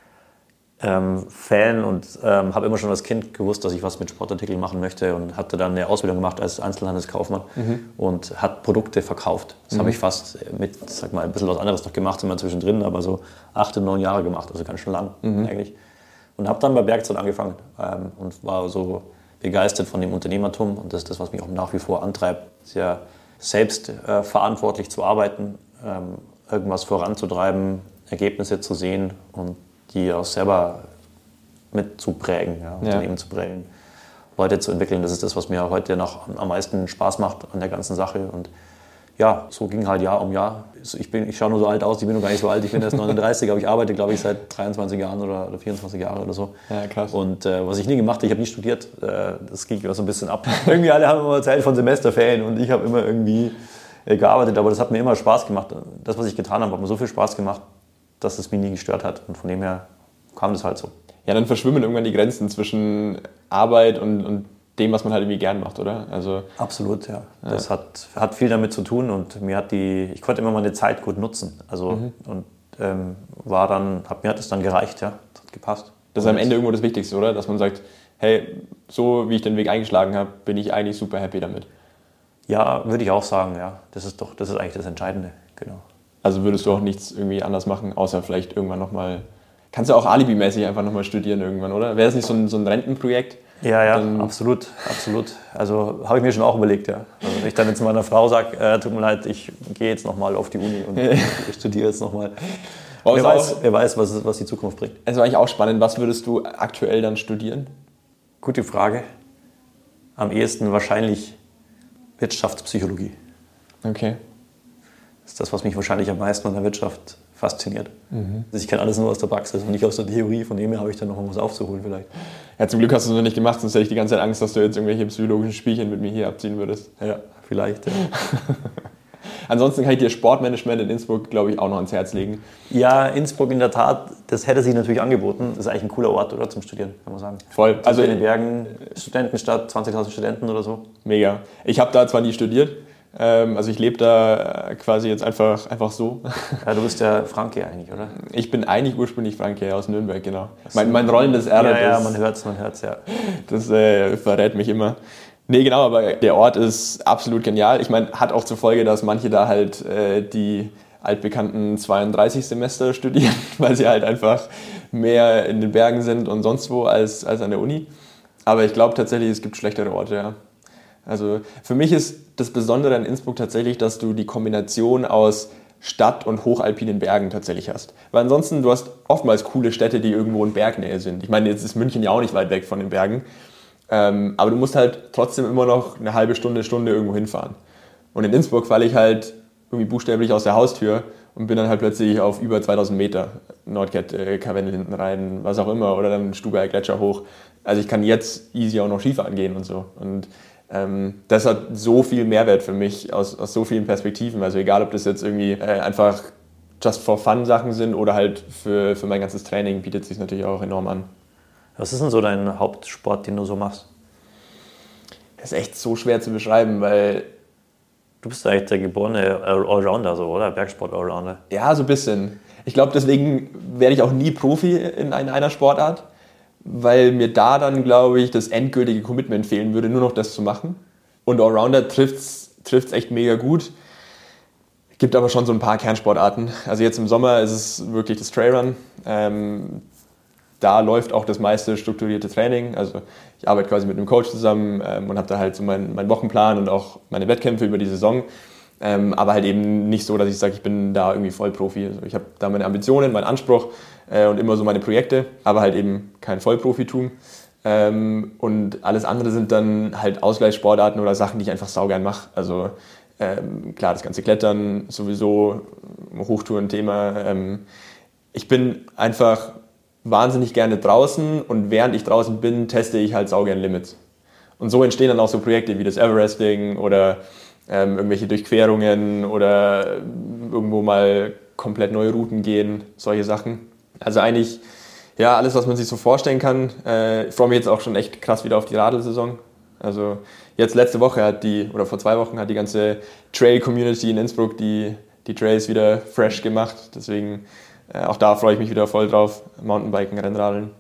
Fan und habe immer schon als Kind gewusst, dass ich was mit Sportartikeln machen möchte und hatte dann eine Ausbildung gemacht als Einzelhandelskaufmann und hat Produkte verkauft. Das habe ich fast sag mal, ein bisschen was anderes noch gemacht, immer zwischendrin, aber so 8 und 9 Jahre gemacht, also ganz schön lang eigentlich. Und habe dann bei Werkzeit angefangen und war so begeistert von dem Unternehmertum und das ist das, was mich auch nach wie vor antreibt, sehr selbst verantwortlich zu arbeiten, irgendwas voranzutreiben, Ergebnisse zu sehen und die auch selber mitzuprägen, Unternehmen zu prägen, Leute zu entwickeln. Das ist das, was mir heute noch am meisten Spaß macht an der ganzen Sache. Und ja, so ging halt Jahr um Jahr. Ich schaue nur so alt aus, ich bin noch gar nicht so alt, ich bin erst 39, aber ich arbeite, glaube ich, seit 23 Jahren oder 24 Jahren oder so. Ja, krass. Und was ich nie gemacht habe, ich habe nie studiert, das ging immer so ein bisschen ab. Irgendwie alle haben immer erzählt von Semesterferien und ich habe immer irgendwie gearbeitet, aber das hat mir immer Spaß gemacht. Das, was ich getan habe, hat mir so viel Spaß gemacht, dass es mich nie gestört hat. Und von dem her kam das halt so. Ja, dann verschwimmen irgendwann die Grenzen zwischen Arbeit und dem, was man halt irgendwie gern macht, oder? Also absolut, ja. Das hat viel damit zu tun und ich konnte immer meine Zeit gut nutzen. Also und mir hat es dann gereicht, ja. Das hat gepasst. Das ist am Ende irgendwo das Wichtigste, oder? Dass man sagt, hey, so wie ich den Weg eingeschlagen habe, bin ich eigentlich super happy damit. Ja, würde ich auch sagen, ja. Das ist eigentlich das Entscheidende, genau. Also würdest du auch nichts irgendwie anders machen, außer vielleicht irgendwann nochmal, kannst du auch alibimäßig einfach nochmal studieren irgendwann, oder? Wäre das nicht so ein Rentenprojekt? Ja, absolut. Also habe ich mir schon auch überlegt, ja. Also wenn ich dann jetzt meiner Frau sage, tut mir leid, ich gehe jetzt nochmal auf die Uni und ich studiere jetzt nochmal. Wer weiß, was die Zukunft bringt. Es war eigentlich auch spannend. Was würdest du aktuell dann studieren? Gute Frage. Am ehesten wahrscheinlich Wirtschaftspsychologie. Okay. Das ist das, was mich wahrscheinlich am meisten an der Wirtschaft fasziniert. Also ich kenne alles nur aus der Praxis und nicht aus der Theorie, von dem her habe ich dann noch was aufzuholen vielleicht. Ja, zum Glück hast du es noch nicht gemacht, sonst hätte ich die ganze Zeit Angst, dass du jetzt irgendwelche psychologischen Spielchen mit mir hier abziehen würdest. Ja, vielleicht. Ja. Ansonsten kann ich dir Sportmanagement in Innsbruck, glaube ich, auch noch ans Herz legen. Ja, Innsbruck in der Tat, das hätte sich natürlich angeboten. Das ist eigentlich ein cooler Ort, oder, zum Studieren, kann man sagen. Voll. Also in den Bergen, Studentenstadt, 20.000 Studenten oder so. Mega. Ich habe da zwar nie studiert, also ich lebe da quasi jetzt einfach so. Ja, du bist ja Franke eigentlich, oder? Ich bin eigentlich ursprünglich Franke, aus Nürnberg, genau. Mein rollendes R. Ja, man hört's, ja. Das verrät mich immer. Nee, genau, aber der Ort ist absolut genial. Ich meine, hat auch zur Folge, dass manche da halt die altbekannten 32 Semester studieren, weil sie halt einfach mehr in den Bergen sind und sonst wo als an der Uni. Aber ich glaube tatsächlich, es gibt schlechtere Orte, ja. Also für mich ist das Besondere an Innsbruck tatsächlich, dass du die Kombination aus Stadt und hochalpinen Bergen tatsächlich hast. Weil ansonsten, du hast oftmals coole Städte, die irgendwo in Bergnähe sind. Ich meine, jetzt ist München ja auch nicht weit weg von den Bergen. Aber du musst halt trotzdem immer noch eine halbe Stunde irgendwo hinfahren. Und in Innsbruck falle ich halt irgendwie buchstäblich aus der Haustür und bin dann halt plötzlich auf über 2000 Meter Nordkette, Karwendel hinten rein, was auch immer, oder dann Stubaier Gletscher hoch. Also ich kann jetzt easy auch noch Skifahren gehen und so. Und das hat so viel Mehrwert für mich aus so vielen Perspektiven. Also egal, ob das jetzt irgendwie einfach just for fun Sachen sind oder halt für mein ganzes Training, bietet sich natürlich auch enorm an. Was ist denn so dein Hauptsport, den du so machst? Das ist echt so schwer zu beschreiben, weil... Du bist eigentlich der geborene Allrounder, so, oder? Bergsport-Allrounder. Ja, so ein bisschen. Ich glaube, deswegen werde ich auch nie Profi in einer Sportart, weil mir da dann, glaube ich, das endgültige Commitment fehlen würde, nur noch das zu machen. Und Allrounder trifft's echt mega gut. Gibt aber schon so ein paar Kernsportarten. Also jetzt im Sommer ist es wirklich das Trailrun. Da läuft auch das meiste strukturierte Training. Also ich arbeite quasi mit einem Coach zusammen und habe da halt so meinen Wochenplan und auch meine Wettkämpfe über die Saison. Aber halt eben nicht so, dass ich sage, ich bin da irgendwie Vollprofi. Also ich habe da meine Ambitionen, meinen Anspruch und immer so meine Projekte, aber halt eben kein Vollprofitum. Und alles andere sind dann halt Ausgleichssportarten oder Sachen, die ich einfach saugern mache. Also klar, das ganze Klettern sowieso, Hochtouren-Thema. Ich bin einfach wahnsinnig gerne draußen und während ich draußen bin, teste ich halt saugern Limits. Und so entstehen dann auch so Projekte wie das Everesting oder irgendwelche Durchquerungen oder irgendwo mal komplett neue Routen gehen, solche Sachen. Also eigentlich, ja, alles, was man sich so vorstellen kann. Ich freue mich jetzt auch schon echt krass wieder auf die Radl-Saison. Also jetzt letzte Woche vor 2 Wochen hat die ganze Trail-Community in Innsbruck die Trails wieder fresh gemacht. Deswegen auch da freue ich mich wieder voll drauf. Mountainbiken, Rennradeln.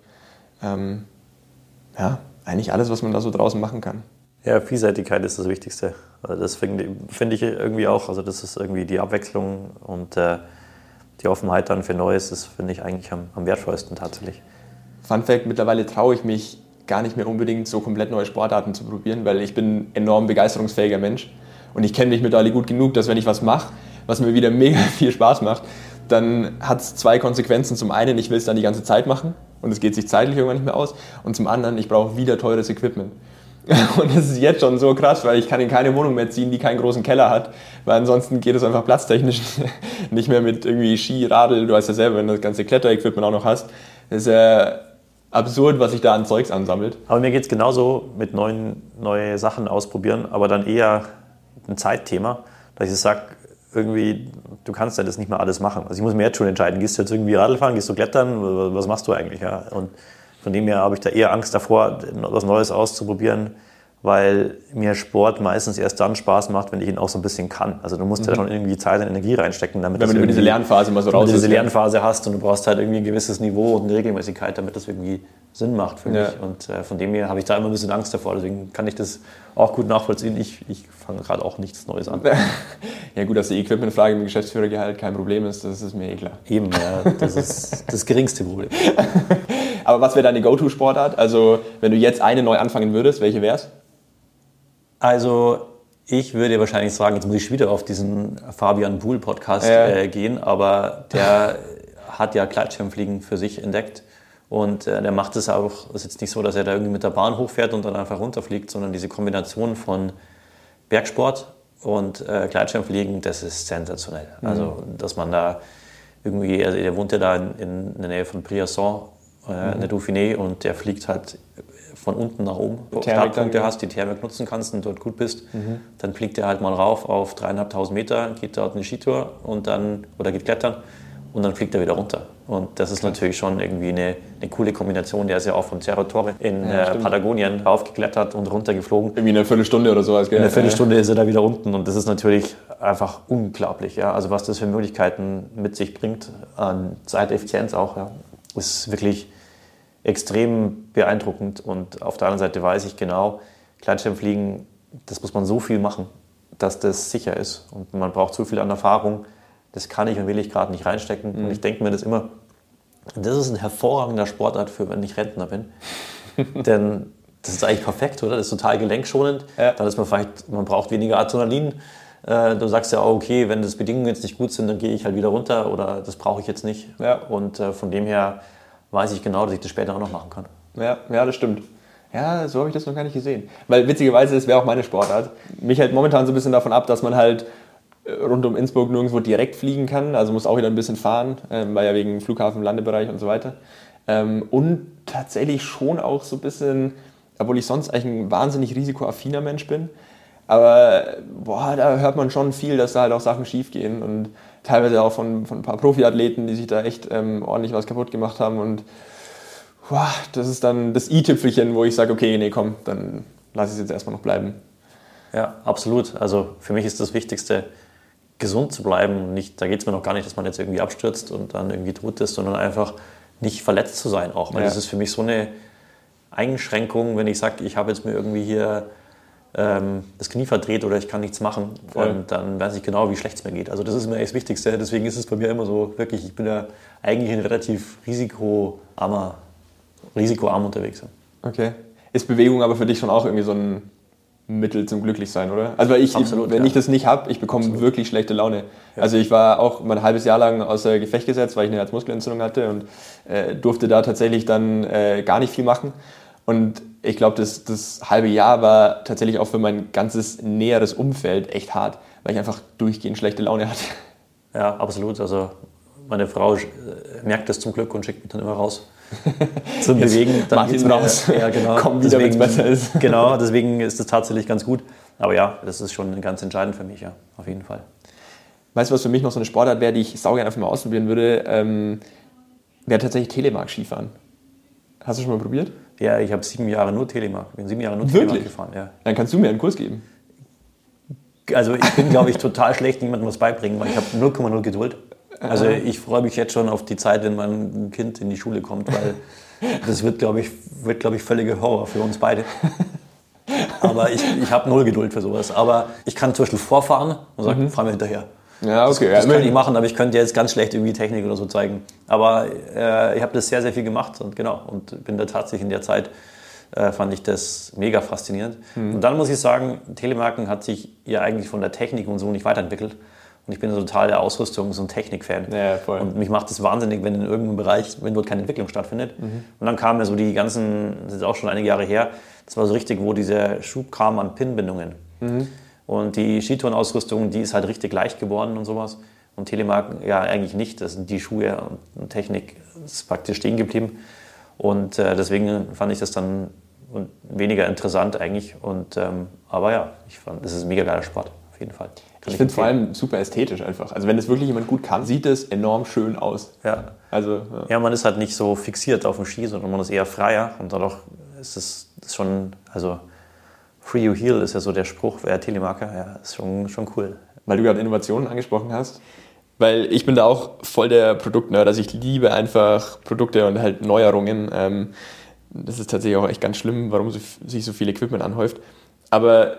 Ja, eigentlich alles, was man da so draußen machen kann. Ja, Vielseitigkeit ist das Wichtigste. Also das finde ich irgendwie auch. Also das ist irgendwie die Abwechslung und die Offenheit dann für Neues, das finde ich eigentlich am wertvollsten tatsächlich. Fun Fact, mittlerweile traue ich mich gar nicht mehr unbedingt so komplett neue Sportarten zu probieren, weil ich bin ein enorm begeisterungsfähiger Mensch und ich kenne mich mittlerweile gut genug, dass wenn ich was mache, was mir wieder mega viel Spaß macht, dann hat es 2 Konsequenzen. Zum einen, ich will es dann die ganze Zeit machen und es geht sich zeitlich irgendwann nicht mehr aus. Und zum anderen, ich brauche wieder teures Equipment. Und das ist jetzt schon so krass, weil ich kann in keine Wohnung mehr ziehen, die keinen großen Keller hat, weil ansonsten geht es einfach platztechnisch nicht mehr mit irgendwie Ski, Radl. Du weißt ja selber, wenn du das ganze Kletterequipment auch noch hast, das ist ja absurd, was sich da an Zeugs ansammelt. Aber mir geht es genauso mit neue Sachen ausprobieren, aber dann eher ein Zeitthema, dass ich sage, irgendwie, du kannst ja das nicht mehr alles machen. Also ich muss mir jetzt schon entscheiden, gehst du jetzt irgendwie Radl fahren, gehst du klettern, was machst du eigentlich? Ja? Und von dem her habe ich da eher Angst davor, was Neues auszuprobieren, weil mir Sport meistens erst dann Spaß macht, wenn ich ihn auch so ein bisschen kann. Also du musst ja schon irgendwie Zeit und Energie reinstecken, damit wenn du diese Lernphase mal so raus ist. Diese Lernphase hast und du brauchst halt irgendwie ein gewisses Niveau und eine Regelmäßigkeit, damit das irgendwie Sinn macht für mich. Und von dem her habe ich da immer ein bisschen Angst davor. Deswegen kann ich das auch gut nachvollziehen. Ich fange gerade auch nichts Neues an. Ja gut, dass die Equipmentfrage mit Geschäftsführergehalt kein Problem ist, das ist mir eh klar. Eben, ja, das ist das geringste Problem. Aber was wäre deine Go-To-Sportart? Also wenn du jetzt eine neu anfangen würdest, welche wär's? Also ich würde wahrscheinlich sagen, jetzt muss ich wieder auf diesen Fabian Buhl Podcast gehen, aber der hat ja Gleitschirmfliegen für sich entdeckt und der macht es auch, es ist jetzt nicht so, dass er da irgendwie mit der Bahn hochfährt und dann einfach runterfliegt, sondern diese Kombination von Bergsport und Gleitschirmfliegen, das ist sensationell. Also dass man da irgendwie, also der wohnt ja da in der Nähe von Briançon, in der Dauphiné und der fliegt halt von unten nach oben, Startpunkte hast, die Thermik nutzen kannst und dort gut bist, dann fliegt er halt mal rauf auf 3.500 Meter, geht dort eine Skitour und dann, oder geht klettern und dann fliegt er wieder runter. Und das ist natürlich schon irgendwie eine coole Kombination. Der ist ja auch von Cerro Torre in Patagonien raufgeklettert und runtergeflogen. Irgendwie eine Viertelstunde oder so. In einer Viertelstunde ist er da wieder unten und das ist natürlich einfach unglaublich. Ja? Also was das für Möglichkeiten mit sich bringt, an Zeiteffizienz auch, ja, ist wirklich extrem beeindruckend und auf der anderen Seite weiß ich genau, Gleitschirmfliegen, das muss man so viel machen, dass das sicher ist und man braucht so viel an Erfahrung, das kann ich und will ich gerade nicht reinstecken. Und ich denke mir das immer, das ist ein hervorragender Sportart für, wenn ich Rentner bin. Denn das ist eigentlich perfekt, oder? Das ist total gelenkschonend. Ja. Dann ist man braucht weniger Adrenalin. Du sagst ja auch, okay, wenn das Bedingungen jetzt nicht gut sind, dann gehe ich halt wieder runter oder das brauche ich jetzt nicht. Ja. Und von dem her weiß ich genau, dass ich das später auch noch machen kann. Ja, das stimmt. Ja, so habe ich das noch gar nicht gesehen. Weil witzigerweise, das wäre auch meine Sportart. Mich hält momentan so ein bisschen davon ab, dass man halt rund um Innsbruck nirgendwo direkt fliegen kann. Also muss auch wieder ein bisschen fahren, weil ja wegen Flughafen, Landebereich und so weiter. Und tatsächlich schon auch so ein bisschen, obwohl ich sonst eigentlich ein wahnsinnig risikoaffiner Mensch bin, aber da hört man schon viel, dass da halt auch Sachen schief gehen und teilweise auch von ein paar Profiathleten, die sich da echt ordentlich was kaputt gemacht haben und das ist dann das i-Tüpfelchen, wo ich sage, okay, nee, komm, dann lasse ich es jetzt erstmal noch bleiben. Ja, absolut. Also für mich ist das Wichtigste, gesund zu bleiben. Da geht es mir noch gar nicht, dass man jetzt irgendwie abstürzt und dann irgendwie tot ist, sondern einfach nicht verletzt zu sein auch. Weil das ist für mich so eine Einschränkung, wenn ich sage, ich habe jetzt mir irgendwie hier das Knie verdreht oder ich kann nichts machen, dann weiß ich genau, wie schlecht es mir geht. Also das ist mir echt das Wichtigste. Deswegen ist es bei mir immer so, wirklich, ich bin ja eigentlich ein relativ risikoarm unterwegs. Okay. Ist Bewegung aber für dich schon auch irgendwie so ein Mittel zum Glücklichsein, oder? Also weil wenn ich das nicht habe, ich bekomme wirklich schlechte Laune. Ja. Also ich war auch mal ein halbes Jahr lang außer Gefecht gesetzt, weil ich eine Herzmuskelentzündung hatte und durfte da tatsächlich dann gar nicht viel machen. Und ich glaube, das halbe Jahr war tatsächlich auch für mein ganzes näheres Umfeld echt hart, weil ich einfach durchgehend schlechte Laune hatte. Ja, absolut. Also meine Frau merkt das zum Glück und schickt mich dann immer raus zum Bewegen. Dann Martin raus, ja, genau. Komm wieder, wenn es besser ist. Genau, deswegen ist das tatsächlich ganz gut. Aber ja, das ist schon ganz entscheidend für mich, ja, auf jeden Fall. Weißt du, was für mich noch so eine Sportart wäre, die ich saugern einfach mal ausprobieren würde, wäre tatsächlich Telemark-Skifahren. Hast du schon mal probiert? Ja, ich habe 7 Jahre nur Telemark. Bin 7 Jahre nur Wirklich? Telemark gefahren. Ja. Dann kannst du mir einen Kurs geben. Also ich bin, glaube ich, total schlecht, niemandem was beibringen, weil ich habe 0,0 Geduld. Also ich freue mich jetzt schon auf die Zeit, wenn mein Kind in die Schule kommt, weil das wird, glaube ich, völliger Horror für uns beide. Aber ich habe 0 Geduld für sowas. Aber ich kann zum Beispiel vorfahren und sagen, fahr mir hinterher. Ja, okay. Das könnte ich machen, aber ich könnte jetzt ganz schlecht irgendwie Technik oder so zeigen. Aber ich habe das sehr, sehr viel gemacht und bin da tatsächlich in der Zeit, fand ich das mega faszinierend. Und dann muss ich sagen, Telemarken hat sich ja eigentlich von der Technik und so nicht weiterentwickelt. Und ich bin so total der Ausrüstungs- und Technik-Fan. Ja, voll. Und mich macht das wahnsinnig, wenn in irgendeinem Bereich, wenn dort keine Entwicklung stattfindet. Und dann kamen ja so die ganzen, das ist auch schon einige Jahre her, das war so richtig, wo dieser Schub kam an Pin-Bindungen. Und die Skitourenausrüstung, die ist halt richtig leicht geworden und sowas. Und Telemark ja eigentlich nicht. Das sind die Schuhe und Technik ist praktisch stehen geblieben. Und deswegen fand ich das dann weniger interessant eigentlich. Aber ja, ich fand, das ist ein mega geiler Sport, auf jeden Fall. Ich finde es vor allem super ästhetisch einfach. Also wenn das wirklich jemand gut kann, sieht es enorm schön aus. Ja. Also, ja, man ist halt nicht so fixiert auf dem Ski, sondern man ist eher freier. Und dadurch ist es schon, also Free You Heal ist ja so der Spruch, wer Telemarker, ja, ist schon cool. Weil du gerade Innovationen angesprochen hast. Weil ich bin da auch voll der Produktnerd. Also ich liebe einfach Produkte und halt Neuerungen. Das ist tatsächlich auch echt ganz schlimm, warum sich so viel Equipment anhäuft. Aber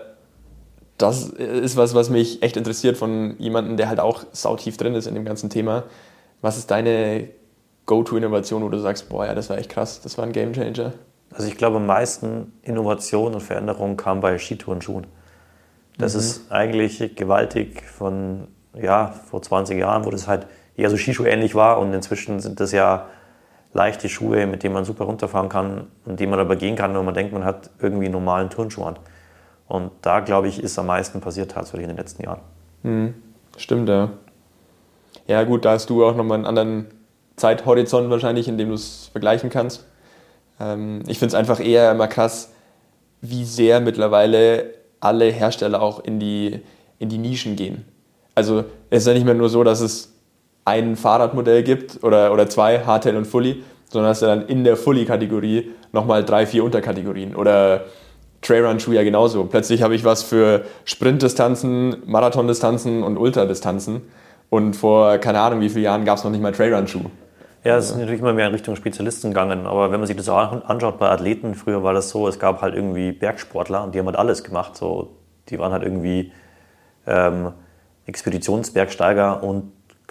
das ist was mich echt interessiert von jemandem, der halt auch sautief drin ist in dem ganzen Thema. Was ist deine Go-To-Innovation, wo du sagst, boah, ja, das war echt krass, das war ein Gamechanger? Also ich glaube, am meisten Innovation und Veränderung kam bei Skitourenschuhen. Das ist eigentlich gewaltig von, vor 20 Jahren, wo das halt eher so Skischuh-ähnlich war und inzwischen sind das ja leichte Schuhe, mit denen man super runterfahren kann und die man aber gehen kann, wenn man denkt, man hat irgendwie einen normalen Turnschuh an. Und da, glaube ich, ist am meisten passiert tatsächlich in den letzten Jahren. Stimmt, ja. Ja gut, da hast du auch nochmal einen anderen Zeithorizont wahrscheinlich, in dem du es vergleichen kannst. Ich finde es einfach eher immer krass, wie sehr mittlerweile alle Hersteller auch in die Nischen gehen. Also es ist ja nicht mehr nur so, dass es ein Fahrradmodell gibt oder 2, Hardtail und Fully, sondern hast du dann in der Fully-Kategorie nochmal 3, 4 Unterkategorien. Oder Trailrun-Schuhe ja genauso. Plötzlich habe ich was für Sprintdistanzen, Marathondistanzen und Ultradistanzen. Und vor keine Ahnung wie vielen Jahren gab es noch nicht mal Trailrun-Schuhe. Ja, es ist natürlich immer mehr in Richtung Spezialisten gegangen. Aber wenn man sich das anschaut bei Athleten, früher war das so, es gab halt irgendwie Bergsportler und die haben halt alles gemacht. So, die waren halt irgendwie Expeditionsbergsteiger und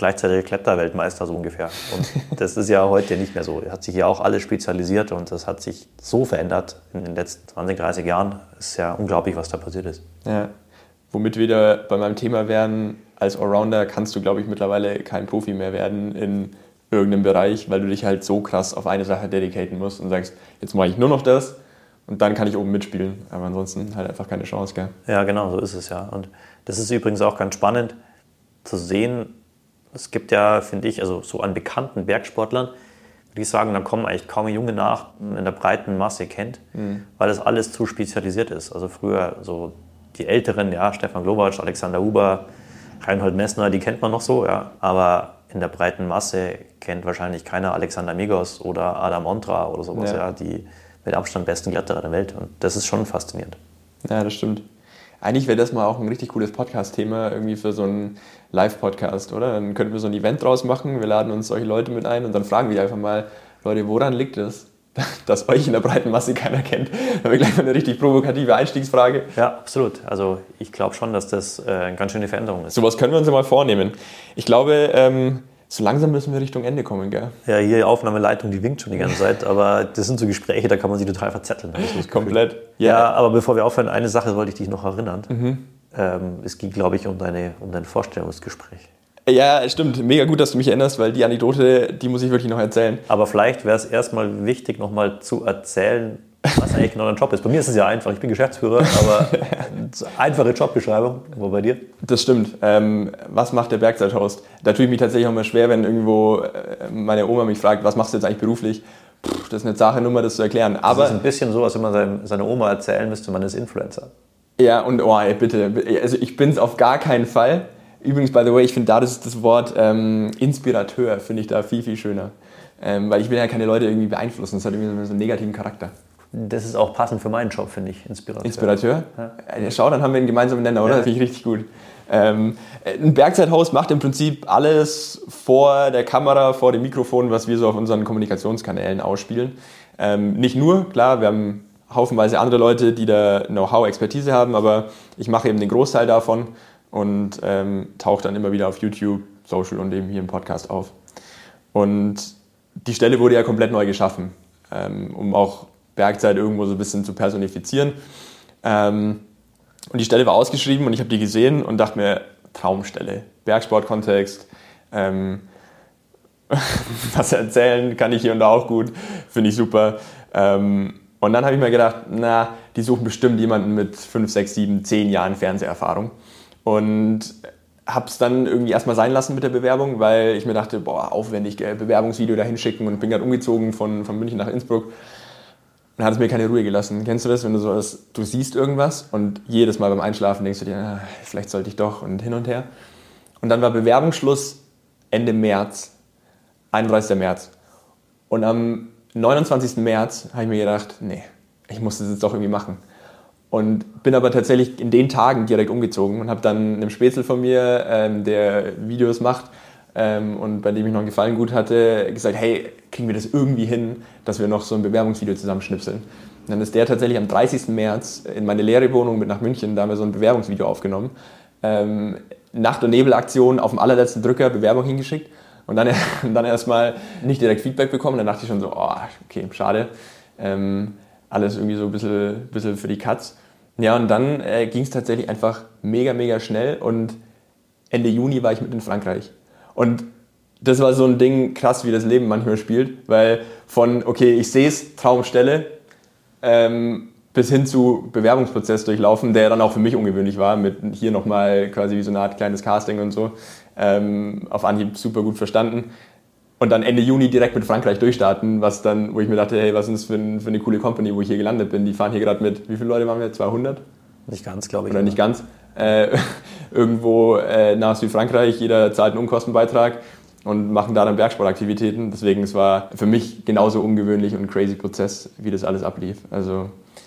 gleichzeitig Kletterweltmeister so ungefähr. Und das ist ja heute nicht mehr so. Hat sich ja auch alles spezialisiert und das hat sich so verändert in den letzten 20, 30 Jahren. Es ist ja unglaublich, was da passiert ist. Ja. Womit wir wieder bei meinem Thema wären, als Allrounder kannst du, glaube ich, mittlerweile kein Profi mehr werden in irgendeinem Bereich, weil du dich halt so krass auf eine Sache dedicaten musst und sagst, jetzt mache ich nur noch das und dann kann ich oben mitspielen. Aber ansonsten halt einfach keine Chance, gell? Ja, genau, so ist es ja. Und das ist übrigens auch ganz spannend zu sehen. Es gibt ja, finde ich, also so an bekannten Bergsportlern, würde ich sagen, da kommen eigentlich kaum Junge nach, in der breiten Masse kennt, weil das alles zu spezialisiert ist. Also früher so die Älteren, ja, Stefan Glowacz, Alexander Huber, Reinhold Messner, die kennt man noch so, ja, aber in der breiten Masse kennt wahrscheinlich keiner Alexander Migos oder Adam Ondra oder sowas, ja, die mit Abstand besten Kletterer der Welt. Und das ist schon faszinierend. Ja, das stimmt. Eigentlich wäre das mal auch ein richtig cooles Podcast-Thema irgendwie für so einen Live-Podcast, oder? Dann könnten wir so ein Event draus machen, wir laden uns solche Leute mit ein und dann fragen wir einfach mal, Leute, woran liegt es, dass euch in der breiten Masse keiner kennt? Da haben wir gleich mal eine richtig provokative Einstiegsfrage. Ja, absolut. Also ich glaube schon, dass das eine ganz schöne Veränderung ist. Sowas können wir uns ja mal vornehmen. Ich glaube, so langsam müssen wir Richtung Ende kommen, gell? Ja, hier die Aufnahmeleitung, die winkt schon die ganze Zeit, aber das sind so Gespräche, da kann man sich total verzetteln. Komplett. Ja, aber bevor wir aufhören, eine Sache wollte ich dich noch erinnern. Es ging, glaube ich, um dein Vorstellungsgespräch. Ja, stimmt. Mega gut, dass du mich erinnerst, weil die Anekdote, die muss ich wirklich noch erzählen. Aber vielleicht wäre es erstmal wichtig, nochmal zu erzählen, was eigentlich genau dein Job ist. Bei mir ist es ja einfach, ich bin Geschäftsführer, aber einfache Jobbeschreibung. Aber bei dir? Das stimmt. Was macht der Bergzeit-Host? Da tue ich mich tatsächlich auch mal schwer, wenn irgendwo meine Oma mich fragt, was machst du jetzt eigentlich beruflich? Das ist eine Sache-Nummer, das zu erklären. Aber das ist ein bisschen so, als wenn man seine Oma erzählen müsste, man ist Influencer. Ja, und oh, ey, bitte, also ich bin es auf gar keinen Fall. Übrigens, by the way, ich finde da das Wort Inspirateur, finde ich da viel, viel schöner. Weil ich will ja keine Leute irgendwie beeinflussen, das hat irgendwie so einen negativen Charakter. Das ist auch passend für meinen Job, finde ich, Inspirateur. Inspirateur? Ja. Schau, dann haben wir einen gemeinsamen Nenner, oder? Ja. Das finde ich richtig gut. Ein Bergzeit-Host macht im Prinzip alles vor der Kamera, vor dem Mikrofon, was wir so auf unseren Kommunikationskanälen ausspielen. Nicht nur, klar, wir haben haufenweise andere Leute, die da Know-how, Expertise haben, aber ich mache eben den Großteil davon und tauche dann immer wieder auf YouTube, Social und eben hier im Podcast auf. Und die Stelle wurde ja komplett neu geschaffen, um auch Bergzeit irgendwo so ein bisschen zu personifizieren. Und die Stelle war ausgeschrieben und ich habe die gesehen und dachte mir, Traumstelle, Bergsportkontext, was erzählen kann ich hier und da auch gut, finde ich super. Und dann habe ich mir gedacht, die suchen bestimmt jemanden mit 5, 6, 7, 10 Jahren Fernseherfahrung. Und habe es dann irgendwie erstmal sein lassen mit der Bewerbung, weil ich mir dachte, aufwendig, Bewerbungsvideo da hinschicken und bin gerade umgezogen von München nach Innsbruck. Dann hat es mir keine Ruhe gelassen. Kennst du das, wenn du siehst irgendwas und jedes Mal beim Einschlafen denkst du dir, vielleicht sollte ich doch und hin und her. Und dann war Bewerbungsschluss Ende März, 31. März. Und am 29. März habe ich mir gedacht, ich muss das jetzt doch irgendwie machen. Und bin aber tatsächlich in den Tagen direkt umgezogen und habe dann einem Spätzl von mir, der Videos macht und bei dem ich noch einen Gefallen gut hatte, gesagt, hey, kriegen wir das irgendwie hin, dass wir noch so ein Bewerbungsvideo zusammenschnipseln. Und dann ist der tatsächlich am 30. März in meine leere Wohnung mit nach München, da haben wir so ein Bewerbungsvideo aufgenommen. Nacht- und Nebelaktion auf dem allerletzten Drücker, Bewerbung hingeschickt und dann erstmal nicht direkt Feedback bekommen. Dann dachte ich schon so, okay, schade. Alles irgendwie so ein bisschen für die Katz. Ja, und dann ging es tatsächlich einfach mega, mega schnell und Ende Juni war ich mit in Frankreich. Und das war so ein Ding, krass, wie das Leben manchmal spielt, weil von, okay, ich sehe es, Traumstelle, bis hin zu Bewerbungsprozess durchlaufen, der dann auch für mich ungewöhnlich war, mit hier nochmal quasi wie so eine Art kleines Casting und so, auf Anhieb super gut verstanden. Und dann Ende Juni direkt mit Frankreich durchstarten, wo ich mir dachte, hey, was ist das für eine coole Company, wo ich hier gelandet bin. Die fahren hier gerade mit, wie viele Leute waren wir? 200? Nicht ganz, glaube ich. Oder nicht ganz. Irgendwo nach Südfrankreich, jeder zahlt einen Unkostenbeitrag und machen da dann Bergsportaktivitäten. Deswegen, es war für mich genauso ungewöhnlich und ein crazy Prozess, wie das alles ablief. Also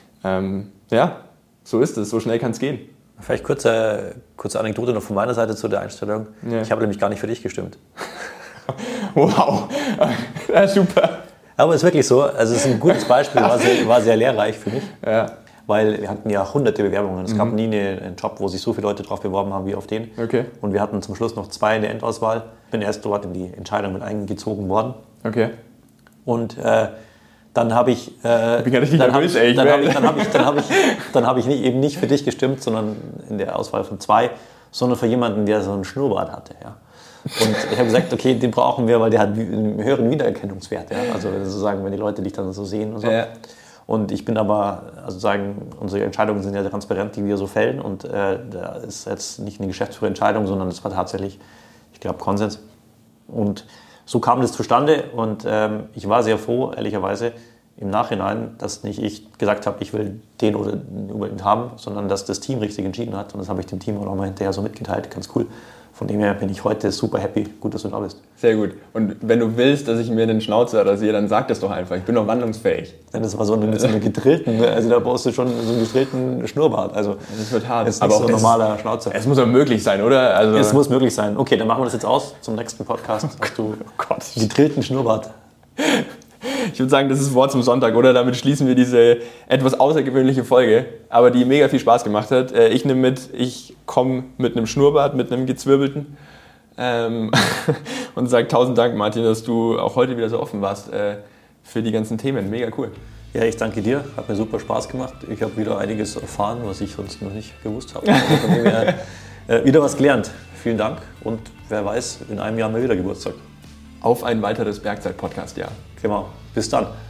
so ist es, so schnell kann es gehen. Vielleicht kurze Anekdote noch von meiner Seite zu der Einstellung. Ja. Ich habe nämlich gar nicht für dich gestimmt. Wow, ja, super. Aber es ist wirklich so, also es ist ein gutes Beispiel, war sehr lehrreich für mich. Ja. weil wir hatten ja hunderte Bewerbungen. Es gab nie einen Job, wo sich so viele Leute drauf beworben haben wie auf den. Okay. Und wir hatten zum Schluss noch 2 in der Endauswahl. Ich bin erst dort in die Entscheidung mit eingezogen worden. Okay. Und dann habe ich, ich bin gar nicht nervös, ey. Dann habe ich eben nicht für dich gestimmt, sondern in der Auswahl von 2, sondern für jemanden, der so einen Schnurrbart hatte. Ja. Und ich habe gesagt, okay, den brauchen wir, weil der hat einen höheren Wiedererkennungswert. Ja. Also sozusagen, wenn die Leute dich dann so sehen und so. Ja. Und ich bin aber, also sagen, unsere Entscheidungen sind ja transparent, die wir so fällen. Und da ist jetzt nicht eine Geschäftsführerentscheidung, sondern das war tatsächlich, ich glaube, Konsens. Und so kam das zustande. Und ich war sehr froh, ehrlicherweise, im Nachhinein, dass nicht ich gesagt habe, ich will den oder den haben, sondern dass das Team richtig entschieden hat. Und das habe ich dem Team auch nochmal hinterher so mitgeteilt. Ganz cool. Von dem her bin ich heute super happy. Gut, dass du da bist. Sehr gut. Und wenn du willst, dass ich mir den Schnauzer rasiere, dann sag das doch einfach. Ich bin noch wandlungsfähig. Ja, das war so eine gedrillten, also da brauchst du schon so einen gedrillten Schnurrbart. Also das wird hart. Das ist aber nicht so ein normaler Schnauzer. Es muss doch möglich sein, oder? Also es muss möglich sein. Okay, dann machen wir das jetzt aus. Zum nächsten Podcast hast du gedrillten Schnurrbart. Ich würde sagen, das ist Wort zum Sonntag, oder? Damit schließen wir diese etwas außergewöhnliche Folge, aber die mega viel Spaß gemacht hat. Ich nehme mit, ich komme mit einem Schnurrbart, mit einem gezwirbelten und sage 1000 Dank, Martin, dass du auch heute wieder so offen warst für die ganzen Themen. Mega cool. Ja, ich danke dir. Hat mir super Spaß gemacht. Ich habe wieder einiges erfahren, was ich sonst noch nicht gewusst habe. Also von dem her, wieder was gelernt. Vielen Dank und wer weiß, in einem Jahr mal wieder Geburtstag. Auf ein weiteres Bergzeit-Podcast-Jahr. Genau. Bis dann.